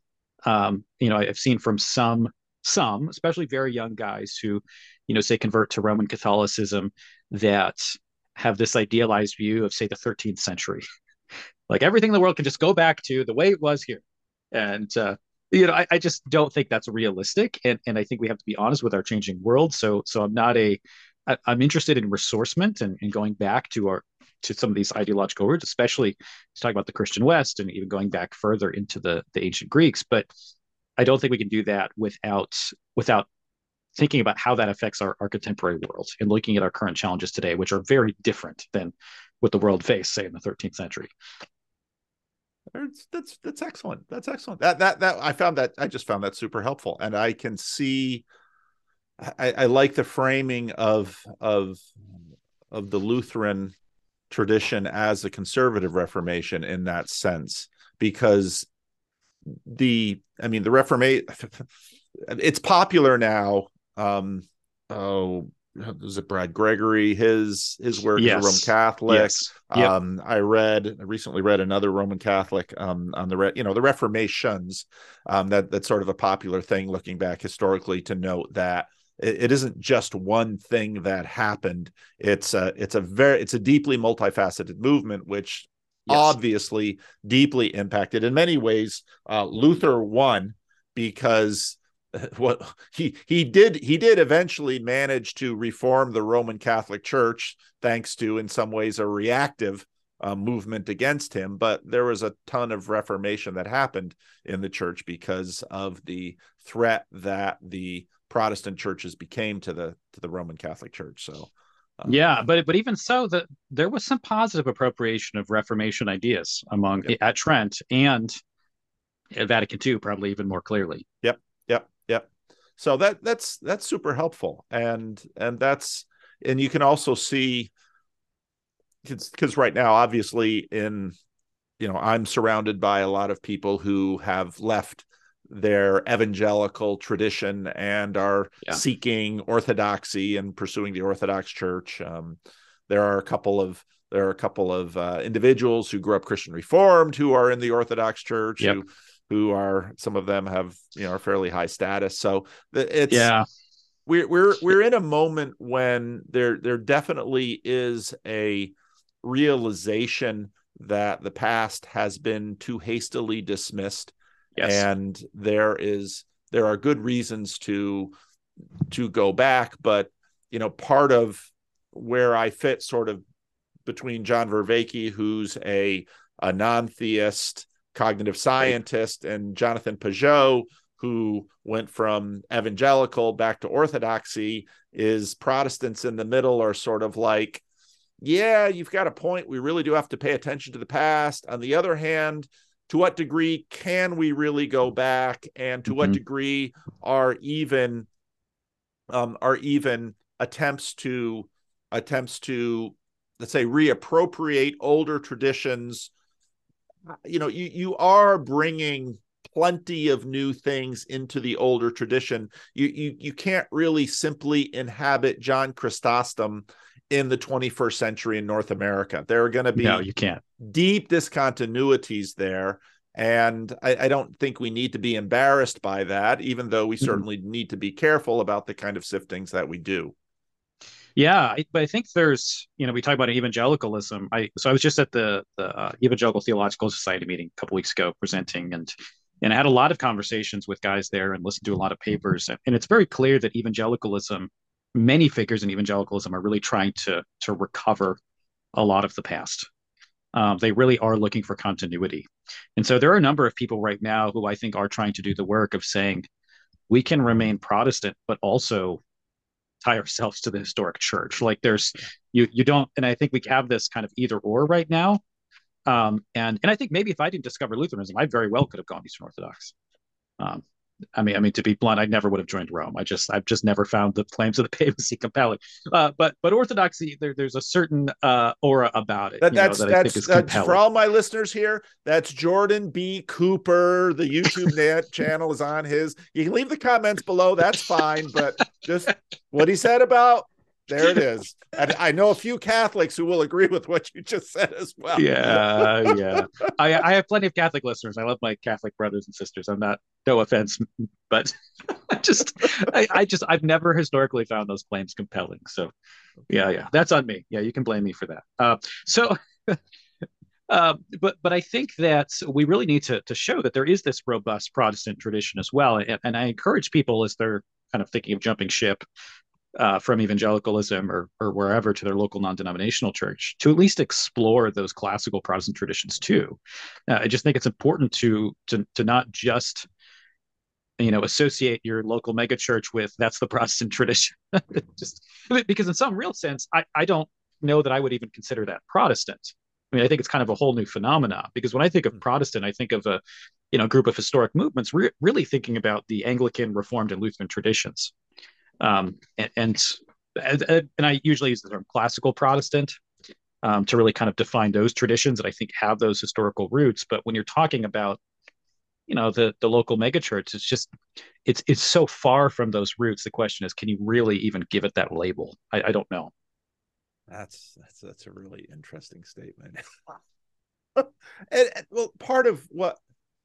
I've seen from some, especially very young guys who, say convert to Roman Catholicism, that have this idealized view of, say, the 13th century. Like everything in the world can just go back to the way it was here. And, I just don't think that's realistic. And I think we have to be honest with our changing world. So I'm interested in ressourcement and going back to some of these ideological roots, especially to talk about the Christian West and even going back further into the ancient Greeks. But I don't think we can do that without thinking about how that affects our contemporary world and looking at our current challenges today, which are very different than what the world faced, say, in the 13th century. That's excellent. That's excellent. I just found that super helpful, and I can see. I like the framing of the Lutheran tradition as a conservative Reformation in that sense, because the Reformation, it's popular now. Was it Brad Gregory? His work as a Roman Catholic. Yes. Yep. I recently read another Roman Catholic on the Reformations. That's sort of a popular thing looking back historically, to note that it isn't just one thing that happened. It's a deeply multifaceted movement, which obviously deeply impacted in many ways. Luther won because what he did eventually manage to reform the Roman Catholic Church, thanks to, in some ways, a reactive movement against him, but there was a ton of reformation that happened in the church because of the threat that the Protestant churches became to the Roman Catholic Church. So Yeah, but even so, there was some positive appropriation of Reformation ideas among yep, at Trent and at Vatican II, probably even more clearly. yep, yep, yep. So that's super helpful, and you can also see, because right now, obviously, I'm surrounded by a lot of people who have left their evangelical tradition and are Yeah. seeking orthodoxy and pursuing the Orthodox Church. There are a couple of individuals who grew up Christian Reformed who are in the Orthodox Church, Yep. who are, some of them have, a fairly high status. So it's Yeah. we're in a moment when there definitely is a realization that the past has been too hastily dismissed, Yes. and there are good reasons to go back. But part of where I fit sort of between John Vervaeke, who's a non-theist cognitive Right. scientist, and Jonathan Pageau, who went from evangelical back to orthodoxy, is Protestants in the middle are sort of like, yeah, you've got a point. We really do have to pay attention to the past. On the other hand, to what degree can we really go back, and to what Mm-hmm. degree are even attempts to let's say reappropriate older traditions. You are bringing plenty of new things into the older tradition. You can't really simply inhabit John Chrysostom in the 21st century in North America. There are going to No, be you can't. deep discontinuities there. And I don't think we need to be embarrassed by that, even though we Mm-hmm. certainly need to be careful about the kind of siftings that we do. Yeah, but I think there's, we talk about evangelicalism. I was just at the Evangelical Theological Society meeting a couple weeks ago presenting, and I had a lot of conversations with guys there and listened to a lot of papers, and it's very clear that evangelicalism, many figures in evangelicalism are really trying to recover a lot of the past. They really are looking for continuity, and so there are a number of people right now who I think are trying to do the work of saying we can remain Protestant, but also tie ourselves to the historic church. Like there's you don't, and I think we have this kind of either or right now. And I think maybe if I didn't discover Lutheranism, I very well could have gone Eastern Orthodox. Um, I mean, to be blunt, I never would have joined Rome. I've just never found the claims of the papacy compelling. But Orthodoxy, there's a certain aura about it, that I think is That's for compelling. all my listeners here. That's Jordan B. Cooper. The YouTube net channel is on his. You can leave the comments below. That's fine. But just what he said about, there it is. And I know a few Catholics who will agree with what you just said as well. Yeah, yeah. I have plenty of Catholic listeners. I love my Catholic brothers and sisters. I'm not, no offense, but I just, I've never historically found those claims compelling. So, yeah, that's on me. Yeah, you can blame me for that. So, but I think that we really need to show that there is this robust Protestant tradition as well, and I encourage people as they're kind of thinking of jumping ship from evangelicalism or wherever to their local non-denominational church to at least explore those classical Protestant traditions too. I just think it's important to not just associate your local megachurch with that's the Protestant tradition. Just because in some real sense, I don't know that I would even consider that Protestant. I mean, I think it's kind of a whole new phenomena because when I think of Protestant, I think of a group of historic movements, really thinking about the Anglican, Reformed, and Lutheran traditions. And I usually use the term classical Protestant to really kind of define those traditions that I think have those historical roots. But when you're talking about the local megachurch, it's so far from those roots. The question is, can you really even give it that label? I don't know. That's a really interesting statement. and well, part of what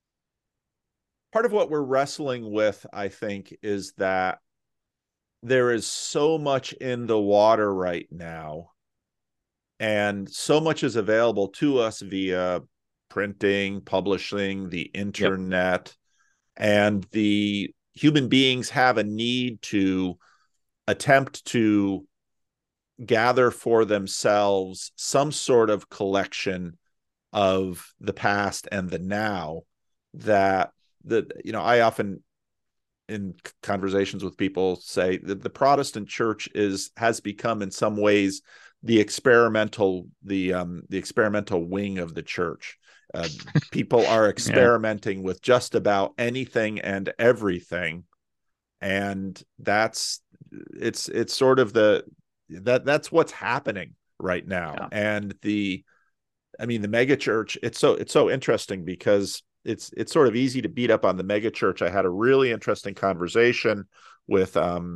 we're wrestling with, I think, is that there is so much in the water right now, and so much is available to us via printing, publishing, the Yep. internet, and the human beings have a need to attempt to gather for themselves some sort of collection of the past and the now that I often in conversations with people say that the Protestant church has become in some ways the experimental wing of the church. People are experimenting with just about anything and everything, and that's sort of that's what's happening right now. Yeah. And the megachurch, it's so interesting because it's sort of easy to beat up on the megachurch. I had a really interesting conversation with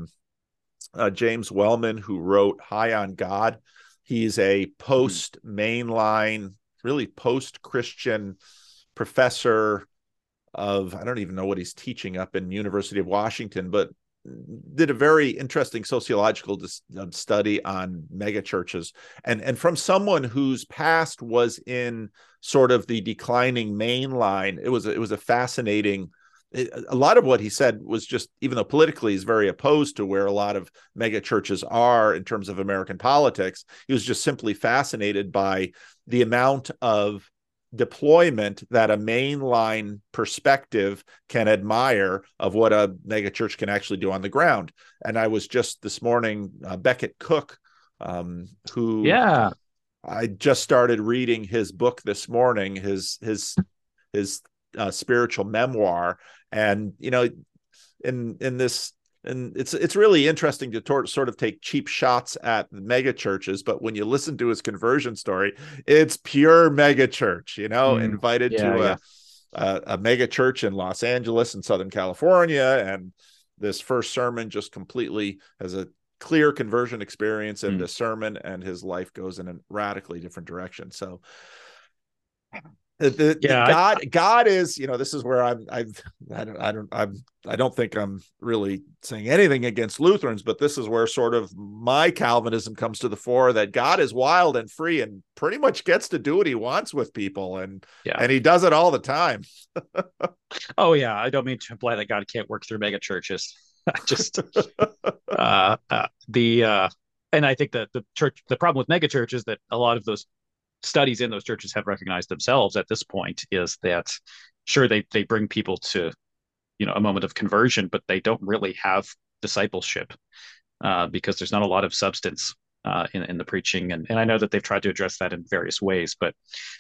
James Wellman, who wrote High on God. He's a post-mainline, really post-Christian professor of, I don't even know what he's teaching up in University of Washington, but did a very interesting sociological study on megachurches, and from someone whose past was in sort of the declining main line. It was a fascinating. A lot of what he said was just, even though politically he's very opposed to where a lot of megachurches are in terms of American politics, he was just simply fascinated by the amount of deployment that a mainline perspective can admire of what a megachurch can actually do on the ground. And I was just this morning, Becket Cook, who I just started reading his book this morning, his spiritual memoir. And in this, and it's really interesting to sort of take cheap shots at mega churches, but when you listen to his conversion story, it's pure mega church. Invited to a mega church in Los Angeles and Southern California, and this first sermon just completely has a clear conversion experience in the sermon, and his life goes in a radically different direction. So God is, this is where I don't think I'm really saying anything against Lutherans, but this is where sort of my Calvinism comes to the fore, that God is wild and free and pretty much gets to do what he wants with people, and he does it all the time. Oh yeah, I don't mean to imply that God can't work through mega churches. Just and I think that the problem with mega churches that a lot of those studies in those churches have recognized themselves at this point is that, sure, they bring people to a moment of conversion, but they don't really have discipleship because there's not a lot of substance in the preaching, and I know that they've tried to address that in various ways, but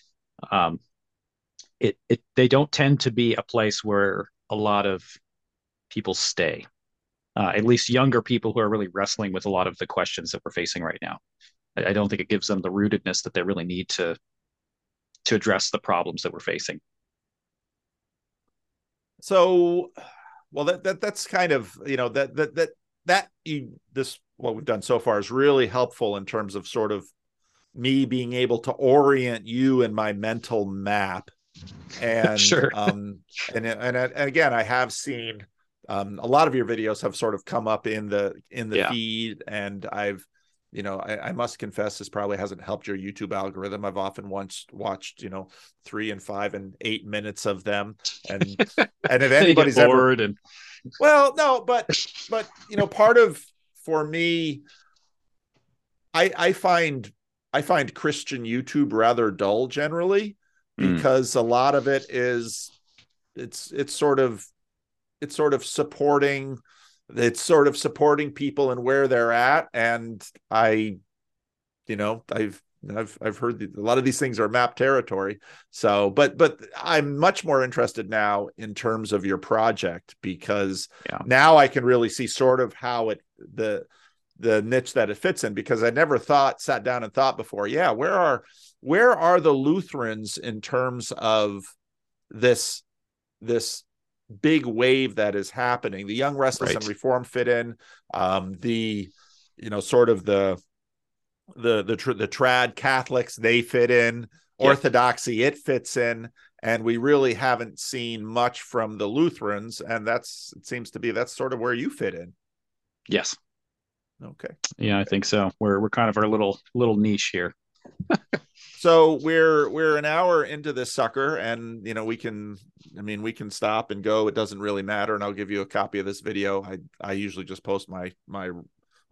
they don't tend to be a place where a lot of people stay, at least younger people who are really wrestling with a lot of the questions that we're facing right now. I don't think it gives them the rootedness that they really need to address the problems that we're facing. So, well, that's kind of, what we've done so far is really helpful in terms of sort of me being able to orient you in my mental map. And sure. And again, I have seen a lot of your videos have sort of come up in the feed, and I've, I must confess, this probably hasn't helped your YouTube algorithm. I've often watched 3 and 5 and 8 minutes of them, and if anybody's bored and well, no, but part of, for me, I find Christian YouTube rather dull generally, because a lot of it is it's sort of supporting people and where they're at. And I've heard a lot of these things are map territory. So, but I'm much more interested now in terms of your project, because now I can really see sort of how the niche that it fits in, because I never sat down and thought before, where are the Lutherans in terms of this big wave that is happening? The Young, Restless, and Reformed fit in. Sort of the trad Catholics, they fit in. Orthodoxy, it fits in. And we really haven't seen much from the Lutherans, and it seems to be that's sort of where you fit in. Yes. Okay. Yeah, I think so. We're kind of our little niche here. So we're an hour into this sucker, and we can stop and go. It doesn't really matter, and I'll give you a copy of this video. I usually just post my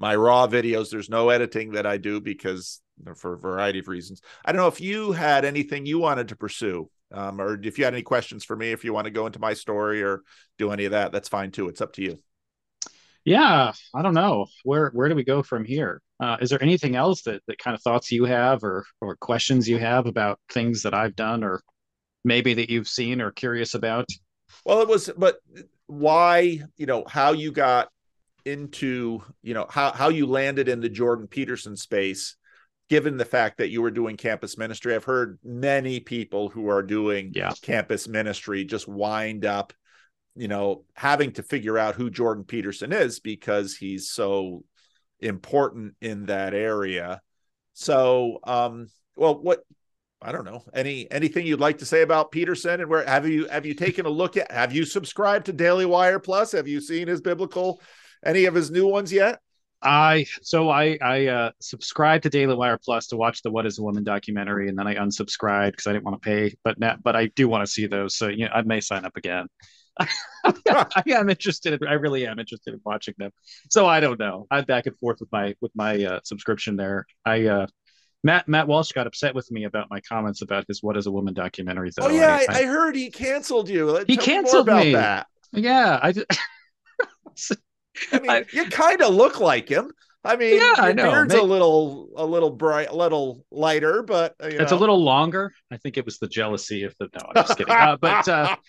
my raw videos. There's no editing that I do because for a variety of reasons. I don't know if you had anything you wanted to pursue, or if you had any questions for me, if you want to go into my story or do any of that, that's fine too. It's up to you. Yeah, I don't know. Where do we go from here? Is there anything else that kind of thoughts you have or questions you have about things that I've done or maybe that you've seen or curious about? Well, but why, how you got into, how you landed in the Jordan Peterson space, given the fact that you were doing campus ministry. I've heard many people who are doing Yeah. campus ministry just wind up, having to figure out who Jordan Peterson is because he's so important in that area. So, well, I don't know, anything you'd like to say about Peterson, and where have you taken a look at, have you subscribed to Daily Wire Plus? Have you seen his any of his new ones yet? I subscribed to Daily Wire Plus to watch the What Is a Woman documentary, and then I unsubscribed because I didn't want to pay. But I do want to see those, so I may sign up again. I am interested. I really am interested in watching them. So I don't know. I'm back and forth with my subscription there. Matt Walsh got upset with me about my comments about his What Is a Woman documentary, Oh though. yeah, I heard he canceled you. He Tell me more canceled about me. that. Yeah, I just, I mean, you kind of look like him. I mean, yeah, I your know. beard's a little bright, a little lighter, but It's a little longer. I think it was the jealousy of the. No, I'm just kidding. But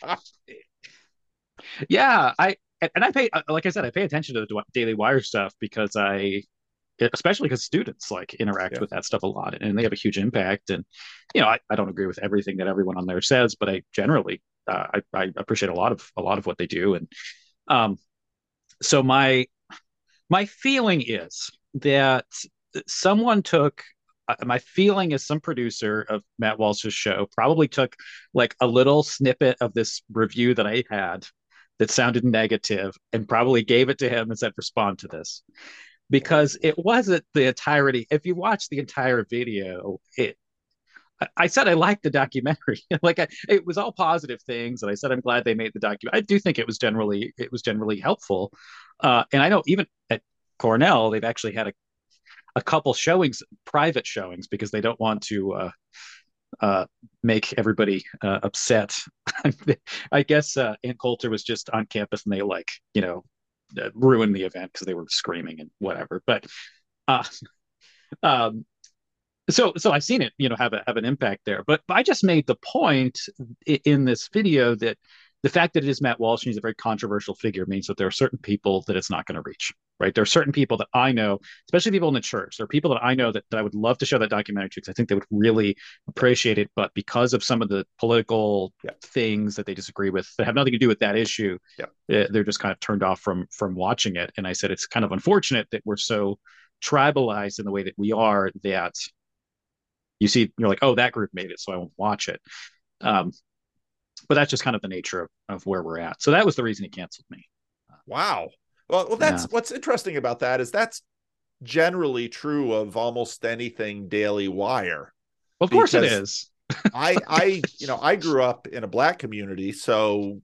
yeah, I pay, like I said, I pay attention to the Daily Wire stuff because especially because students like interact with that stuff a lot, and they have a huge impact. And I don't agree with everything that everyone on there says, but I generally I appreciate a lot of what they do. And so my feeling is that someone took my feeling is some producer of Matt Walsh's show probably took like a little snippet of this review that I had that sounded negative and probably gave it to him and said, respond to this. Because it wasn't the entirety. If you watch the entire video, I said I liked the documentary. It was all positive things, and I said I'm glad they made the documentary. I do think it was generally helpful, and I know even at Cornell they've actually had a couple showings, private showings, because they don't want to make everybody upset. I guess Ann Coulter was just on campus, and they ruined the event because they were screaming and whatever. But uh, um, so I've seen it, have an impact there. But I just made the point in this video that the fact that it is Matt Walsh and he's a very controversial figure means that there are certain people that it's not going to reach. Right. There are certain people that I know, especially people in the church. There are people that I know that I would love to show that documentary to because I think they would really appreciate it. But because of some of the political things that they disagree with that have nothing to do with that issue, they're just kind of turned off from watching it. And I said it's kind of unfortunate that we're so tribalized in the way that we are, that you're like, oh, that group made it, so I won't watch it. But that's just kind of the nature of where we're at. So that was the reason he canceled me. Wow. Well, that's what's interesting about that is that's generally true of almost anything Daily Wire. Well, of course it is. I grew up in a Black community, so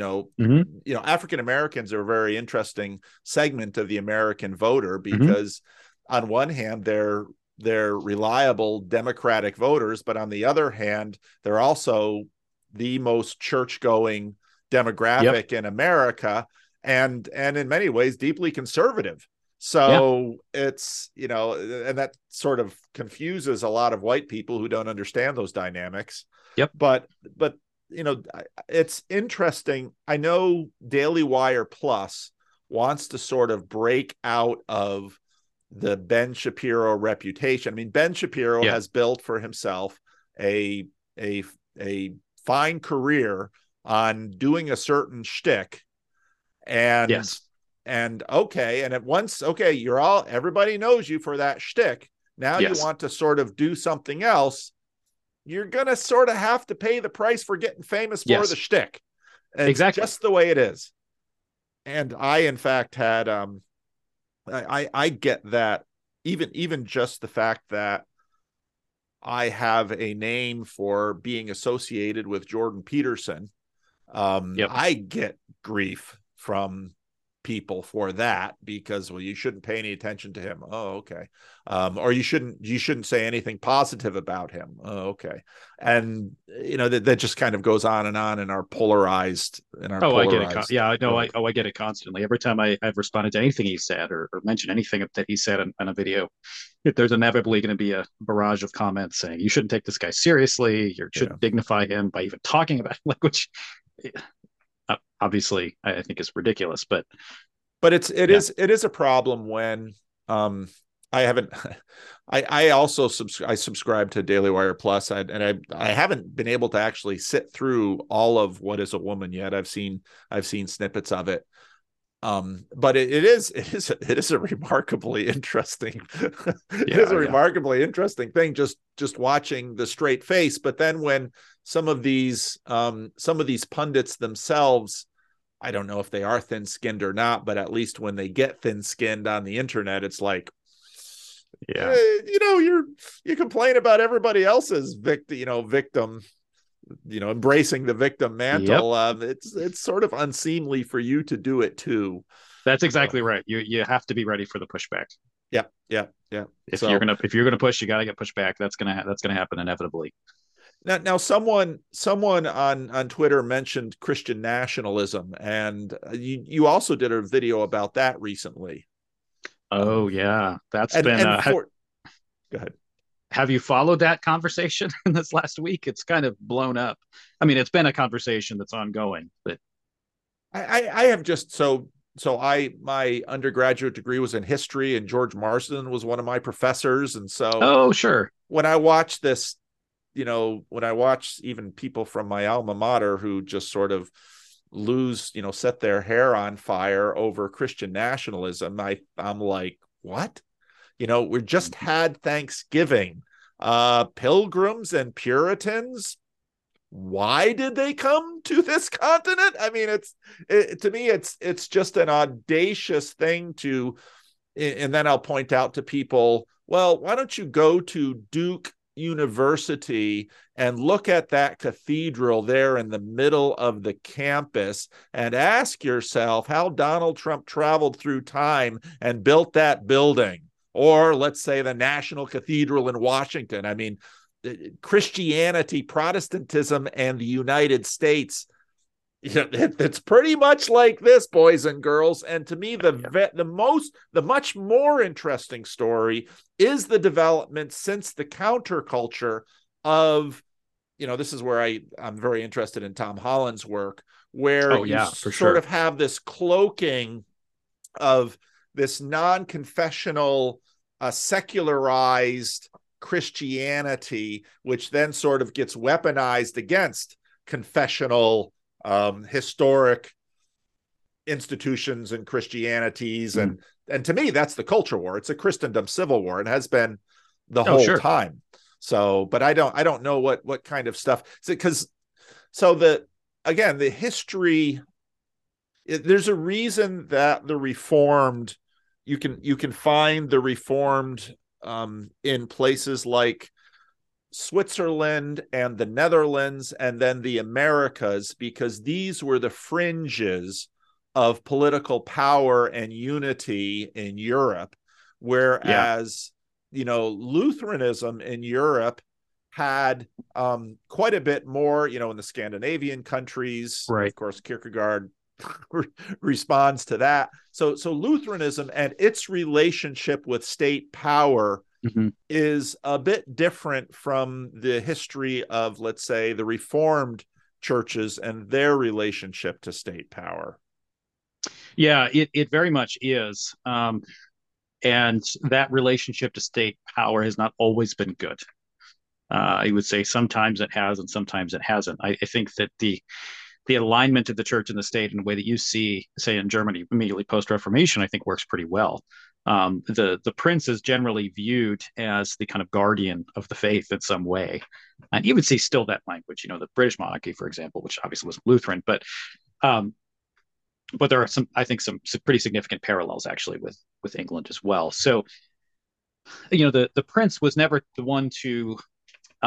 African Americans are a very interesting segment of the American voter because on one hand they're reliable Democratic voters, but on the other hand they're also the most church-going demographic in America, and in many ways deeply conservative. So it's, and that sort of confuses a lot of white people who don't understand those dynamics. But it's interesting. I know Daily Wire Plus wants to sort of break out of the Ben Shapiro reputation. I mean, Ben Shapiro has built for himself a fine career on doing a certain shtick, and at once, everybody knows you for that shtick. Now you want to sort of do something else. You're gonna sort of have to pay the price for getting famous for the shtick. It's just the way it is. And I, in fact, had I get that even just the fact that I have a name for being associated with Jordan Peterson. I get grief from people for that because, well, you shouldn't pay any attention to him. Oh, okay. Or you shouldn't say anything positive about him. Oh, okay. And that just kind of goes on and are polarized in our Oh, I get it. polarized Yeah, I know. world. I get it constantly. Every time I've responded to anything he said or mentioned anything that he said on a video, there's inevitably going to be a barrage of comments saying you shouldn't take this guy seriously. You Yeah. shouldn't dignify him by even talking about him, like, which obviously I think is ridiculous. But yeah. It is a problem when um I haven't I also I subscribe to Daily Wire Plus, I haven't been able to actually sit through all of What Is a Woman yet. I've seen snippets of it. But it is a remarkably interesting it is Yeah, a yeah. remarkably interesting thing, just watching the straight face. But then when some of these pundits themselves, I don't know if they are thin-skinned or not, but at least when they get thin-skinned on the internet, it's like, Yeah. you complain about everybody else's victim, embracing the victim Yep. mantle. It's sort of unseemly for you to do it too. That's So exactly right. You have to be ready for the pushback. yeah, yeah, yeah. If you're So gonna push, you got to get pushed back. That's gonna happen inevitably. now someone on Twitter mentioned Christian nationalism, and you also did a video about that recently. Oh yeah, that's And been. and for Go ahead. Have you followed that conversation in this last week? It's kind of blown up. I mean, it's been a conversation that's ongoing, but I have just I my undergraduate degree was in history, and George Marsden was one of my professors. And so oh sure, when I watch this, when I watch even people from my alma mater who just sort of set their hair on fire over Christian nationalism, I'm like, what? We just had Thanksgiving. Pilgrims and Puritans, why did they come to this continent? I mean, to me, it's just an audacious thing to, and then I'll point out to people, well, why don't you go to Duke University and look at that cathedral there in the middle of the campus and ask yourself how Donald Trump traveled through time and built that building. Or let's say the National Cathedral in Washington. I mean, Christianity, Protestantism, and the United States, it's pretty much like this, boys and girls. And to me, the much more interesting story is the development since the counterculture of, this is where I'm very interested in Tom Holland's work, where oh you yeah, for sort sure. of have this cloaking of this non-confessional, secularized Christianity, which then sort of gets weaponized against confessional, historic institutions and Christianities. Mm. And to me, that's the culture war. It's a Christendom civil war and has been the Oh whole sure. time. So, but I don't know what kind of stuff. The history, there's a reason that the Reformed, you can find the Reformed in places like Switzerland and the Netherlands and then the Americas, because these were the fringes of political power and unity in Europe. Yeah. Whereas, Lutheranism in Europe had quite a bit more, in the Scandinavian countries. Right. Of course, Kierkegaard responds to that. So Lutheranism and its relationship with state power Mm-hmm. is a bit different from the history of, let's say, the Reformed churches and their relationship to state power. Yeah, it very much is. And that relationship to state power has not always been good. I would say sometimes it has and sometimes it hasn't. I think that the alignment of the church and the state in the way that you see, say, in Germany immediately post-Reformation, I think works pretty well. The prince is generally viewed as the kind of guardian of the faith in some way, and you would see still that language. The British monarchy, for example, which obviously was Lutheran, um, but there are I think, some pretty significant parallels actually with England as well. So, the prince was never the one to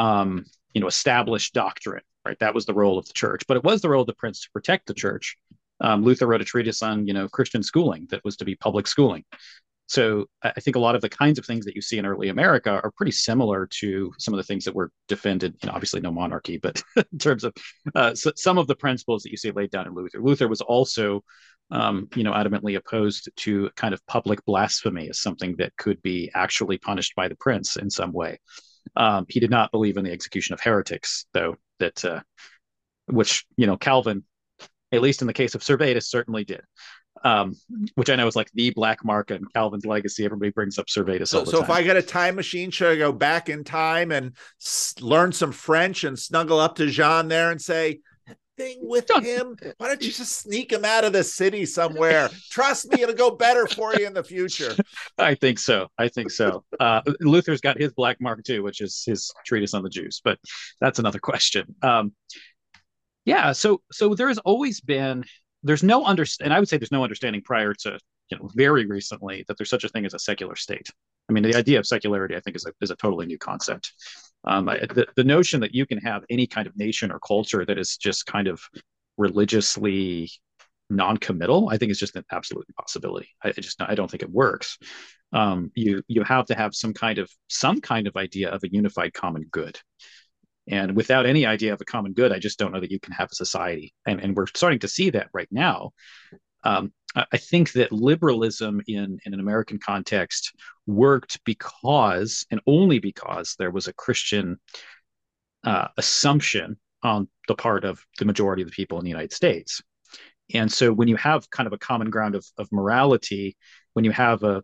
establish doctrine, right? That was the role of the church, but it was the role of the prince to protect the church Luther wrote a treatise on, Christian schooling that was to be public schooling. So I think a lot of the kinds of things that you see in early America are pretty similar to some of the things that were defended. Obviously no monarchy, but in terms of some of the principles that you see laid down in Luther. Luther was also, adamantly opposed to kind of public blasphemy as something that could be actually punished by the prince in some way. He did not believe in the execution of heretics, though, that which Calvin, at least in the case of Servetus, certainly did. Um, which I know is like the black mark in Calvin's legacy. Everybody brings up Servetus all the So if time. I got a time machine, should I go back in time and learn some French and snuggle up to Jean there and say, thing with Don't, him, why don't you just sneak him out of the city somewhere? Trust me, it'll go better for you in the future. I think so. I think so. Luther's got his black mark too, which is his treatise on the Jews, but that's another question. Yeah, so there has always been, there's no and I would say there's no understanding prior to very recently that there's such a thing as a secular state. I mean, the idea of secularity, I think, is a totally new concept. The notion that you can have any kind of nation or culture that is just kind of religiously non-committal, I think is just an absolute impossibility. I don't think it works. You have to have some kind of idea of a unified common good. And without any idea of a common good, I just don't know that you can have a society. And we're starting to see that right now. I think that liberalism in an American context worked because, and only because, there was a Christian assumption on the part of the majority of the people in the United States. And so when you have kind of a common ground of morality, when you have a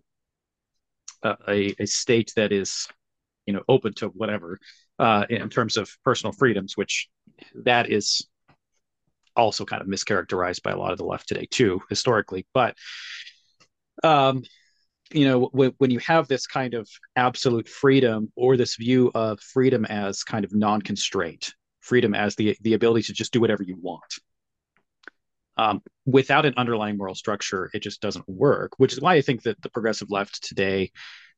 state that is open to whatever in terms of personal freedoms, which that is also kind of mischaracterized by a lot of the left today too, historically. But when you have this kind of absolute freedom, or this view of freedom as kind of non-constraint, freedom as the ability to just do whatever you want, without an underlying moral structure, it just doesn't work. Which is why I think that the progressive left today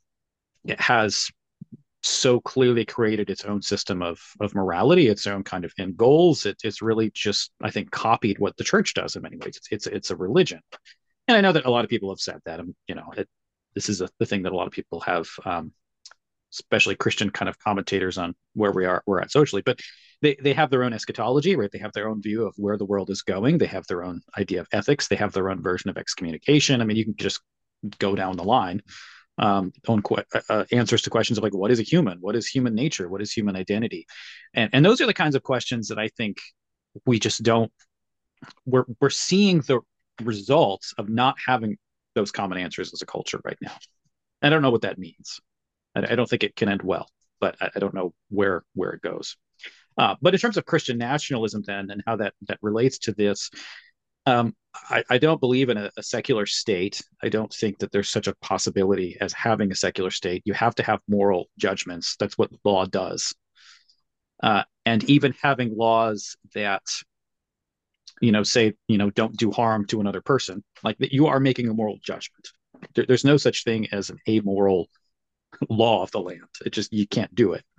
has so clearly created its own system of morality, its own kind of end goals. It's really just, I think, copied what the church does in many ways. It's a religion, and I know that a lot of people have said that. This is the thing that a lot of people have, especially Christian kind of commentators on where we're at socially. But they have their own eschatology, right? They have their own view of where the world is going. They have their own idea of ethics. They have their own version of excommunication. I mean, you can just go down the line. Answers to questions of like, what is a human? What is human nature? What is human identity? And those are the kinds of questions that I think we just don't. We're seeing the results of not having those common answers as a culture right now. I don't know what that means. I don't think it can end well, but I don't know where it goes. But in terms of Christian nationalism, then, and how that relates to this, I don't believe in a secular state. I don't think that there's such a possibility as having a secular state. You have to have moral judgments. That's what law does. And even having laws that, say, don't do harm to another person, like that, you are making a moral judgment. There's no such thing as an amoral law of the land. You can't do it.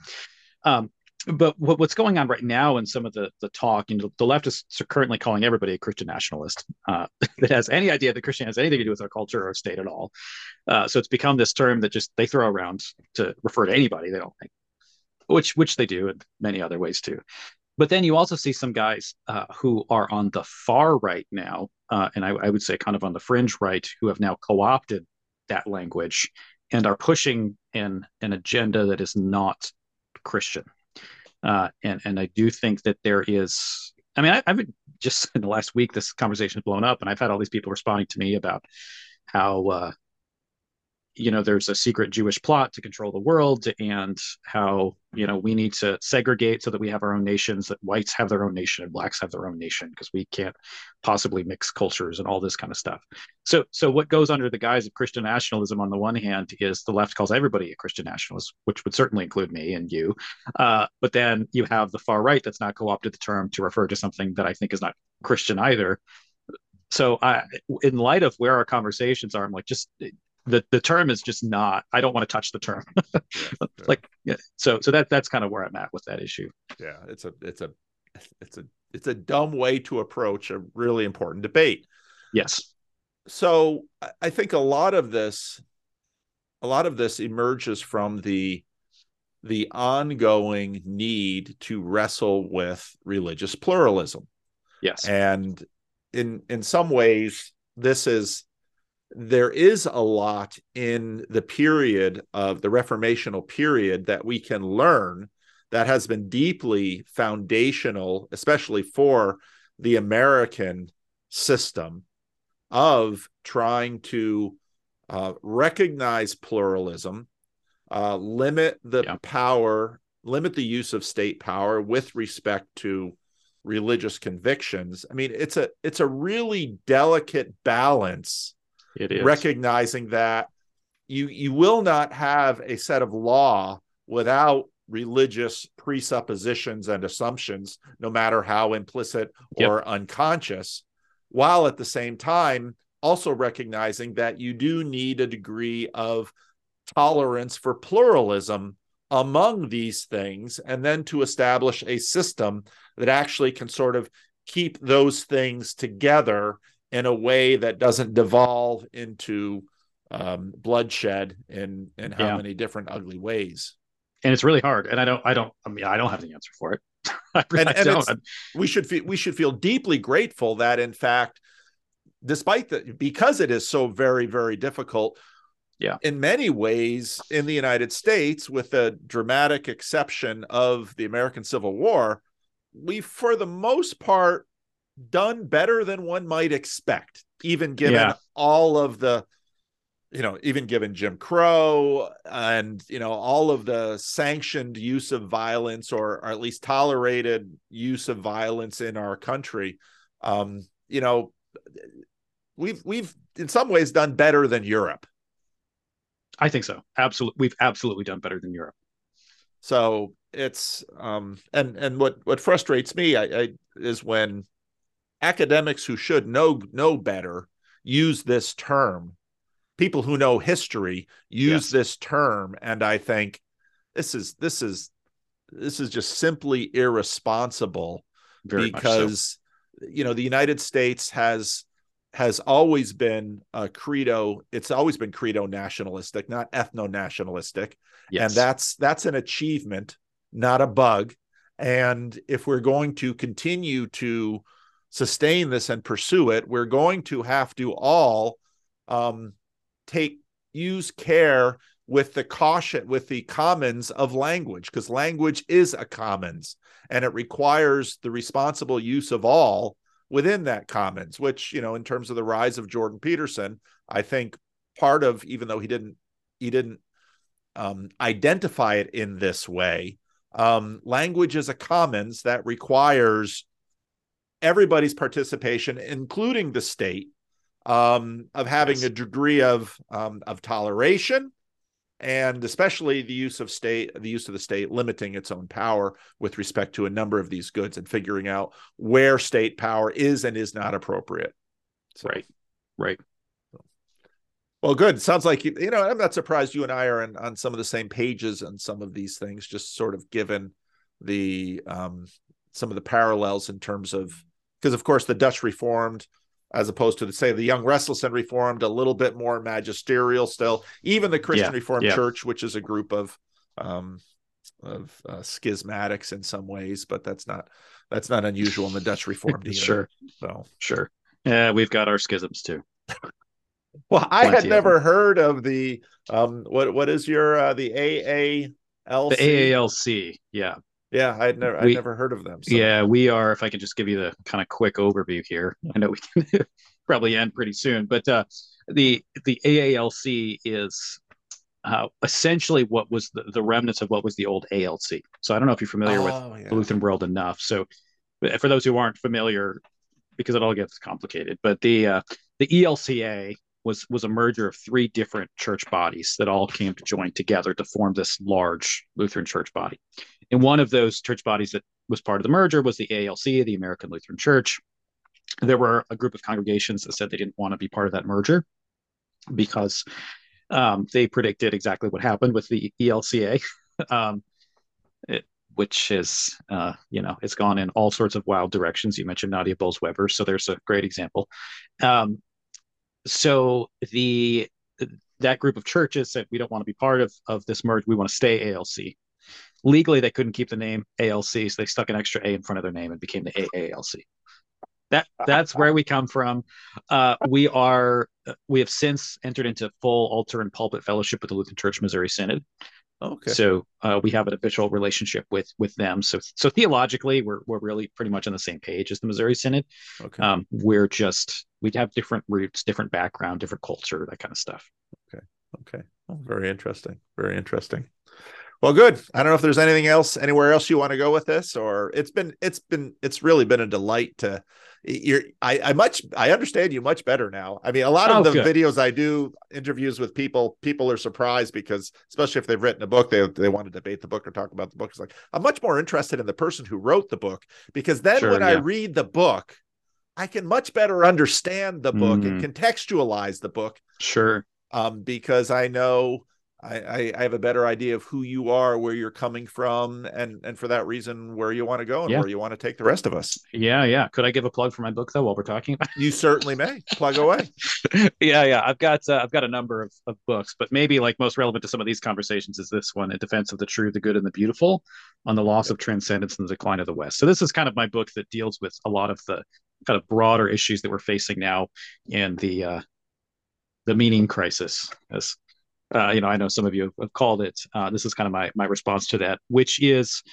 But what's going on right now in some of the talk, the leftists are currently calling everybody a Christian nationalist that has any idea that Christianity has anything to do with our culture or state at all. So it's become this term that just they throw around to refer to anybody they don't like, which they do in many other ways too. But then you also see some guys who are on the far right now, and I would say kind of on the fringe right, who have now co-opted that language and are pushing an agenda that is not Christian. And I do think that there is, I mean, I've been just in the last week, this conversation has blown up, and I've had all these people responding to me about how, there's a secret Jewish plot to control the world, and how, we need to segregate so that we have our own nations, that whites have their own nation and blacks have their own nation, because we can't possibly mix cultures and all this kind of stuff. So what goes under the guise of Christian nationalism on the one hand is the left calls everybody a Christian nationalist, which would certainly include me and you. But then you have the far right that's not co-opted the term to refer to something that I think is not Christian either. So in light of where our conversations are, I'm like, just the term is just not, I don't want to touch the term. Like, yeah. So that's kind of where I'm at with that issue. Yeah, it's a it's a dumb way to approach a really important debate. Yes. So I think a lot of this emerges from the ongoing need to wrestle with religious pluralism. Yes. And in some ways, there is a lot in the period of the reformational period that we can learn that has been deeply foundational, especially for the American system of trying to recognize pluralism, limit the power, limit the use of state power with respect to religious convictions. I mean, it's a really delicate balance. It is. Recognizing that you will not have a set of law without religious presuppositions and assumptions, no matter how implicit or unconscious, while at the same time also recognizing that you do need a degree of tolerance for pluralism among these things, and then to establish a system that actually can sort of keep those things together in a way that doesn't devolve into bloodshed in how many different ugly ways. And it's really hard. And I don't have the answer for it. I don't. We should feel deeply grateful that, in fact, because it is so very, very difficult, in many ways in the United States, with the dramatic exception of the American Civil War, we've, for the most part, done better than one might expect, even given all of the, even given Jim Crow and, all of the sanctioned use of violence, or at least tolerated use of violence in our country. We've in some ways done better than Europe. I think so. Absolutely. We've absolutely done better than Europe. So it's, and what frustrates me is when academics who should know better use this term. People who know history use this term, and I think this is just simply irresponsible. Very because so. The United States has always been a credo. It's always been credo nationalistic, not ethno nationalistic, and that's an achievement, not a bug. And if we're going to continue to sustain this and pursue it, we're going to have to all use care with the commons of language, because language is a commons, and it requires the responsible use of all within that commons, which, in terms of the rise of Jordan Peterson, I think part of, even though he didn't identify it in this way, language is a commons that requires everybody's participation, including the state, of having a degree of toleration, and especially the use of the state limiting its own power with respect to a number of these goods, and figuring out where state power is and is not appropriate. So, right. Well, good. Sounds like, I'm not surprised you and I are on some of the same pages on some of these things, just sort of given the some of the parallels in terms of, because of course the Dutch Reformed, as opposed to, say, the Young Restless and Reformed, a little bit more magisterial still. Even the Christian Reformed Church, which is a group of schismatics in some ways, but that's not unusual in the Dutch Reformed either. Sure. Yeah, we've got our schisms too. Well, I had never heard of the what is your the AALC? The AALC, yeah. Yeah, I'd never heard of them. So. Yeah, we are. If I can just give you the kind of quick overview here, I know we can probably end pretty soon, but the AALC is essentially what was the remnants of what was the old ALC. So I don't know if you're familiar with the Lutheran world enough. So for those who aren't familiar, because it all gets complicated, but the ELCA was a merger of three different church bodies that all came to join together to form this large Lutheran church body. And one of those church bodies that was part of the merger was the ALC, the American Lutheran Church. There were a group of congregations that said they didn't want to be part of that merger because they predicted exactly what happened with the ELCA. which is, it's gone in all sorts of wild directions. You mentioned Nadia Bolz-Weber, so there's a great example. Um, so that group of churches said, we don't want to be part of this merge. We want to stay ALC. Legally, they couldn't keep the name ALC, so they stuck an extra A in front of their name and became the AALC. That's where we come from. We have since entered into full altar and pulpit fellowship with the Lutheran Church Missouri Synod. Okay. So we have an official relationship with them. So theologically, we're really pretty much on the same page as the Missouri Synod. Okay. We have different roots, different background, different culture, that kind of stuff. Okay. Oh, very interesting. Very interesting. Well, good. I don't know if there's anything else, anywhere else you want to go with this, or it's really been a delight to. I understand you much better now. I mean, a lot of the good. videos I do, interviews with people are surprised because, especially if they've written a book, they want to debate the book or talk about the book. It's like, I'm much more interested in the person who wrote the book, because then when I read the book, I can much better understand the book and contextualize the book. Sure. Because I know I have a better idea of who you are, where you're coming from, and for that reason, where you want to go and where you want to take the rest of us. Yeah. Could I give a plug for my book though while we're talking about it? You certainly may. Plug away. Yeah. I've got a number of books, but maybe like most relevant to some of these conversations is this one, In Defense of the True, the Good, and the Beautiful, on the Loss of Transcendence and the Decline of the West. So this is kind of my book that deals with a lot of the kind of broader issues that we're facing now in the meaning crisis, as I know some of you have called it. This is kind of my response to that, which is,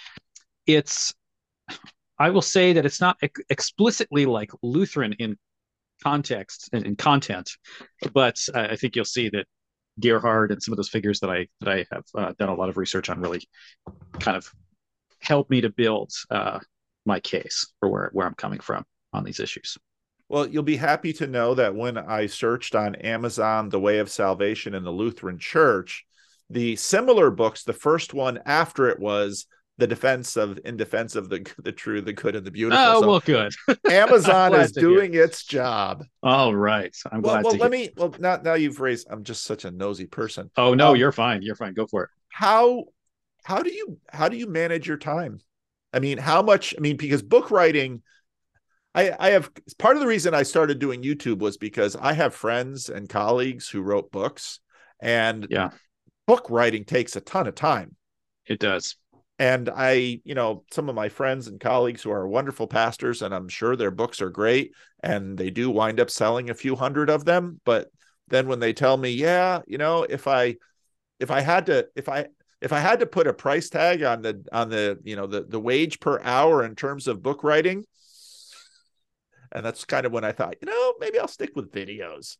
I will say that it's not explicitly like Lutheran in context and in content, but I think you'll see that Gerhard and some of those figures that I have done a lot of research on really kind of help me to build my case for where I'm coming from on these issues. Well, you'll be happy to know that when I searched on Amazon, The Way of Salvation in the Lutheran Church, the similar books, the first one after it was In Defense of the True, the Good, and the Beautiful. Oh, well, good. Amazon is doing its job. All right. I'm glad to hear. Now you've raised, I'm just such a nosy person. Oh, no, you're fine. You're fine. Go for it. How do you manage your time? I mean, because book writing, I have, part of the reason I started doing YouTube was because I have friends and colleagues who wrote books, and book writing takes a ton of time. It does. And some of my friends and colleagues who are wonderful pastors, and I'm sure their books are great, and they do wind up selling a few hundred of them. But then when they tell me, if I had to put a price tag on the wage per hour in terms of book writing, and that's kind of when I thought, maybe I'll stick with videos.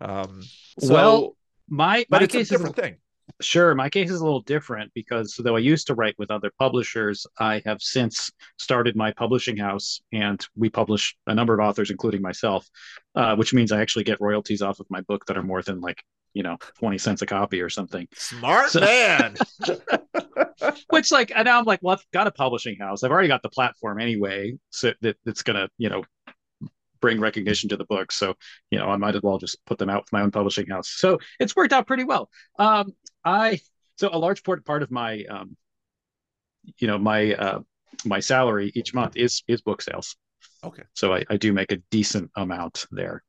My case is a different thing. Sure. My case is a little different because though I used to write with other publishers, I have since started my publishing house, and we publish a number of authors, including myself, which means I actually get royalties off of my book that are more than 20 cents a copy or something. Smart man. Which and now I'm like, well, I've got a publishing house. I've already got the platform anyway, so that's going to, bring recognition to the book. So, I might as well just put them out with my own publishing house. So it's worked out pretty well. So a large part of my, my salary each month is book sales. Okay. So I do make a decent amount there.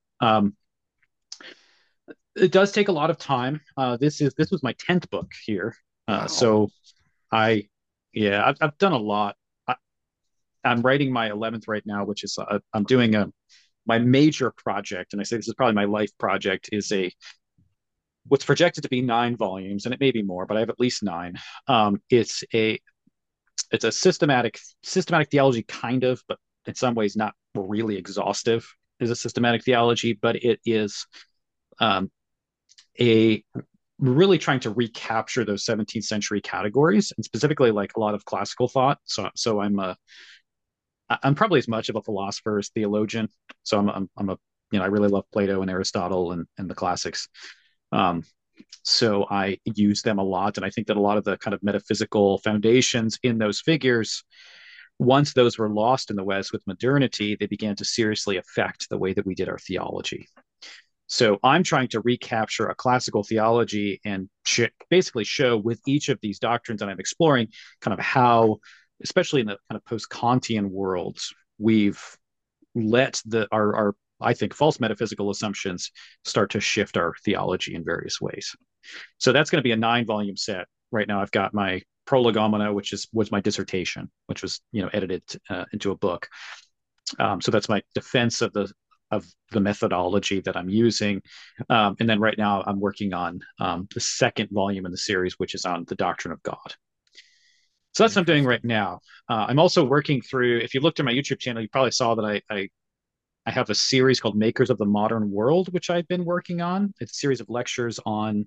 It does take a lot of time. This was my 10th book here. Wow. So I've done a lot. I'm writing my 11th right now, which is I'm doing my major project, and I say this is probably my life project, is what's projected to be 9 volumes, and it may be more, but I have at least 9. It's a systematic theology, kind of, but in some ways not really exhaustive as a systematic theology, but it is really trying to recapture those 17th century categories, and specifically like a lot of classical thought. So I'm probably as much of a philosopher as theologian. So I really love Plato and Aristotle and the classics. So I use them a lot. And I think that a lot of the kind of metaphysical foundations in those figures, once those were lost in the West with modernity, they began to seriously affect the way that we did our theology. So I'm trying to recapture a classical theology and basically show with each of these doctrines that I'm exploring kind of how especially in the kind of post-Kantian worlds, we've let our I think false metaphysical assumptions start to shift our theology in various ways. So that's going to be a 9-volume set. Right now, I've got my prolegomena, which was my dissertation, which was edited into a book. So that's my defense of the methodology that I'm using. And then right now I'm working on the second volume in the series, which is on the doctrine of God. So that's what I'm doing right now. I'm also working through, if you looked at my YouTube channel, you probably saw that I have a series called Makers of the Modern World, which I've been working on. It's a series of lectures on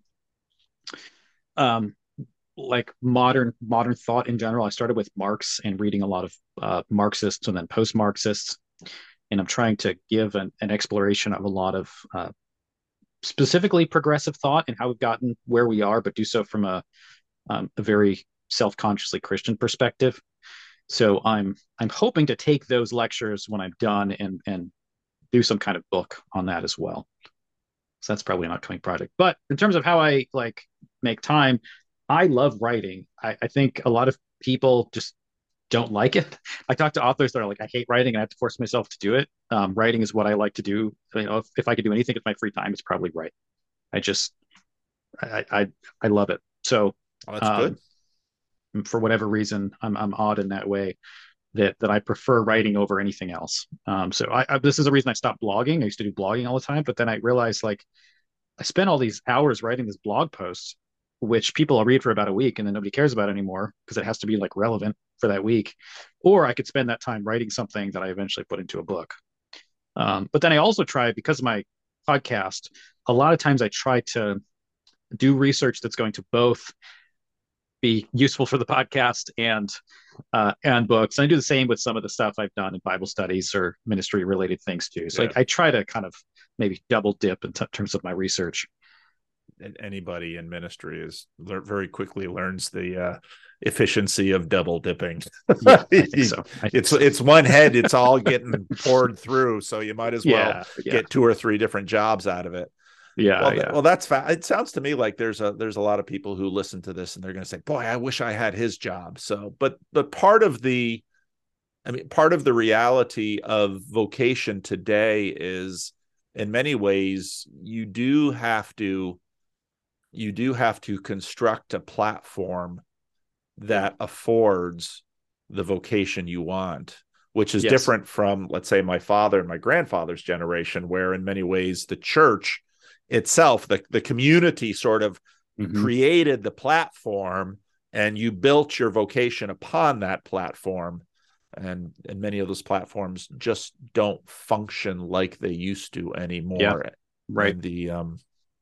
like modern thought in general. I started with Marx and reading a lot of Marxists and then post-Marxists, and I'm trying to give an exploration of a lot of specifically progressive thought and how we've gotten where we are, but do so from a very self-consciously Christian perspective. So I'm hoping to take those lectures when I'm done and do some kind of book on that as well. So that's probably an upcoming project. But in terms of how I like make time, I love writing. I think a lot of people just don't like it. I talk to authors that are like, I hate writing and I have to force myself to do it. Writing is what I like to do. If I could do anything with my free time, it's probably write. I just, I love it. So, Oh, that's good. For whatever reason, I'm odd in that way that I prefer writing over anything else. So this is the reason I stopped blogging. I used to do blogging all the time, but then I realized like I spent all these hours writing this blog post, which people will read for about a week and then nobody cares about it anymore because it has to be like relevant for that week. Or I could spend that time writing something that I eventually put into a book. But then I also try, because of my podcast, a lot of times I try to do research that's going to both be useful for the podcast and books. And I do the same with some of the stuff I've done in Bible studies or ministry related things too. So I try to kind of maybe double dip in terms of my research. And anybody in ministry is very quickly learns the efficiency of double dipping. Yeah, I think so. It's one head, it's all getting poured through. So you might as well get 2 or 3 different jobs out of it. Well, that's it sounds to me like there's a lot of people who listen to this and they're going to say, boy, I wish I had his job. So, but part of the reality of vocation today is in many ways, you do have to construct a platform that affords the vocation you want, which is different from, let's say, my father and my grandfather's generation, where in many ways the church itself, the community sort of created the platform and you built your vocation upon that platform. And many of those platforms just don't function like they used to anymore. Yeah, right. And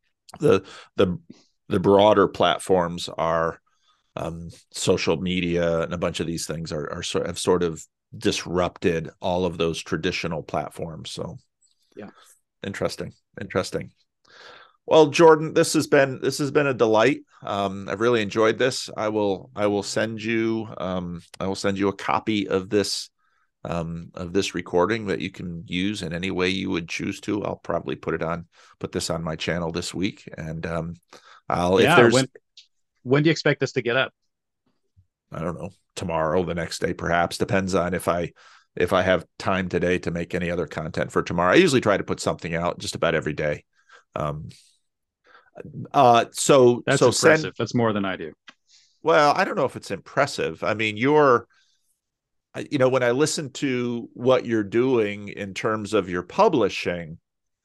the broader platforms are social media, and a bunch of these things have sort of disrupted all of those traditional platforms. So yeah, interesting. Well, Jordan, this has been a delight. I've really enjoyed this. I will send you a copy of this recording that you can use in any way you would choose to. I'll probably put this on my channel this week. And when do you expect this to get up? I don't know, tomorrow, the next day, perhaps. Depends on if I have time today to make any other content for tomorrow. I usually try to put something out just about every day. So that's impressive. That's more than I do. Well, I don't know if it's impressive. I mean, when I listen to what you're doing in terms of your publishing,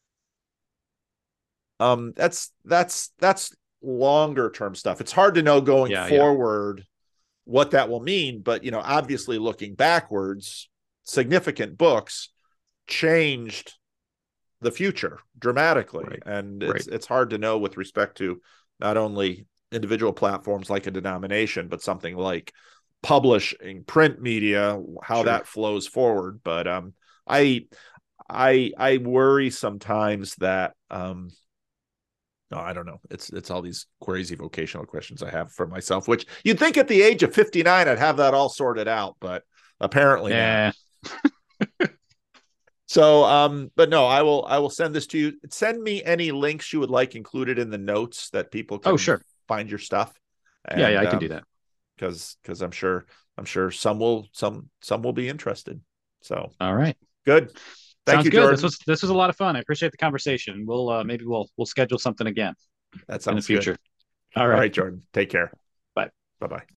that's longer term stuff. It's hard to know going forward what that will mean, but obviously looking backwards, significant books changed the future dramatically. And it's hard to know with respect to not only individual platforms like a denomination, but something like publishing, print media, how that flows forward. But I worry sometimes that I don't know. It's all these crazy vocational questions I have for myself, which you'd think at the age of 59 I'd have that all sorted out, but apparently not. So, but no, I will send this to you. Send me any links you would like included in the notes that people can find your stuff. And, I can do that. because I'm sure some will be interested. So All right. good. Thank Sounds you, good. Jordan. This was a lot of fun. I appreciate the conversation. Maybe we'll schedule something again That in the sounds good. future. All All right. right, Jordan. Take care. Bye. Bye bye.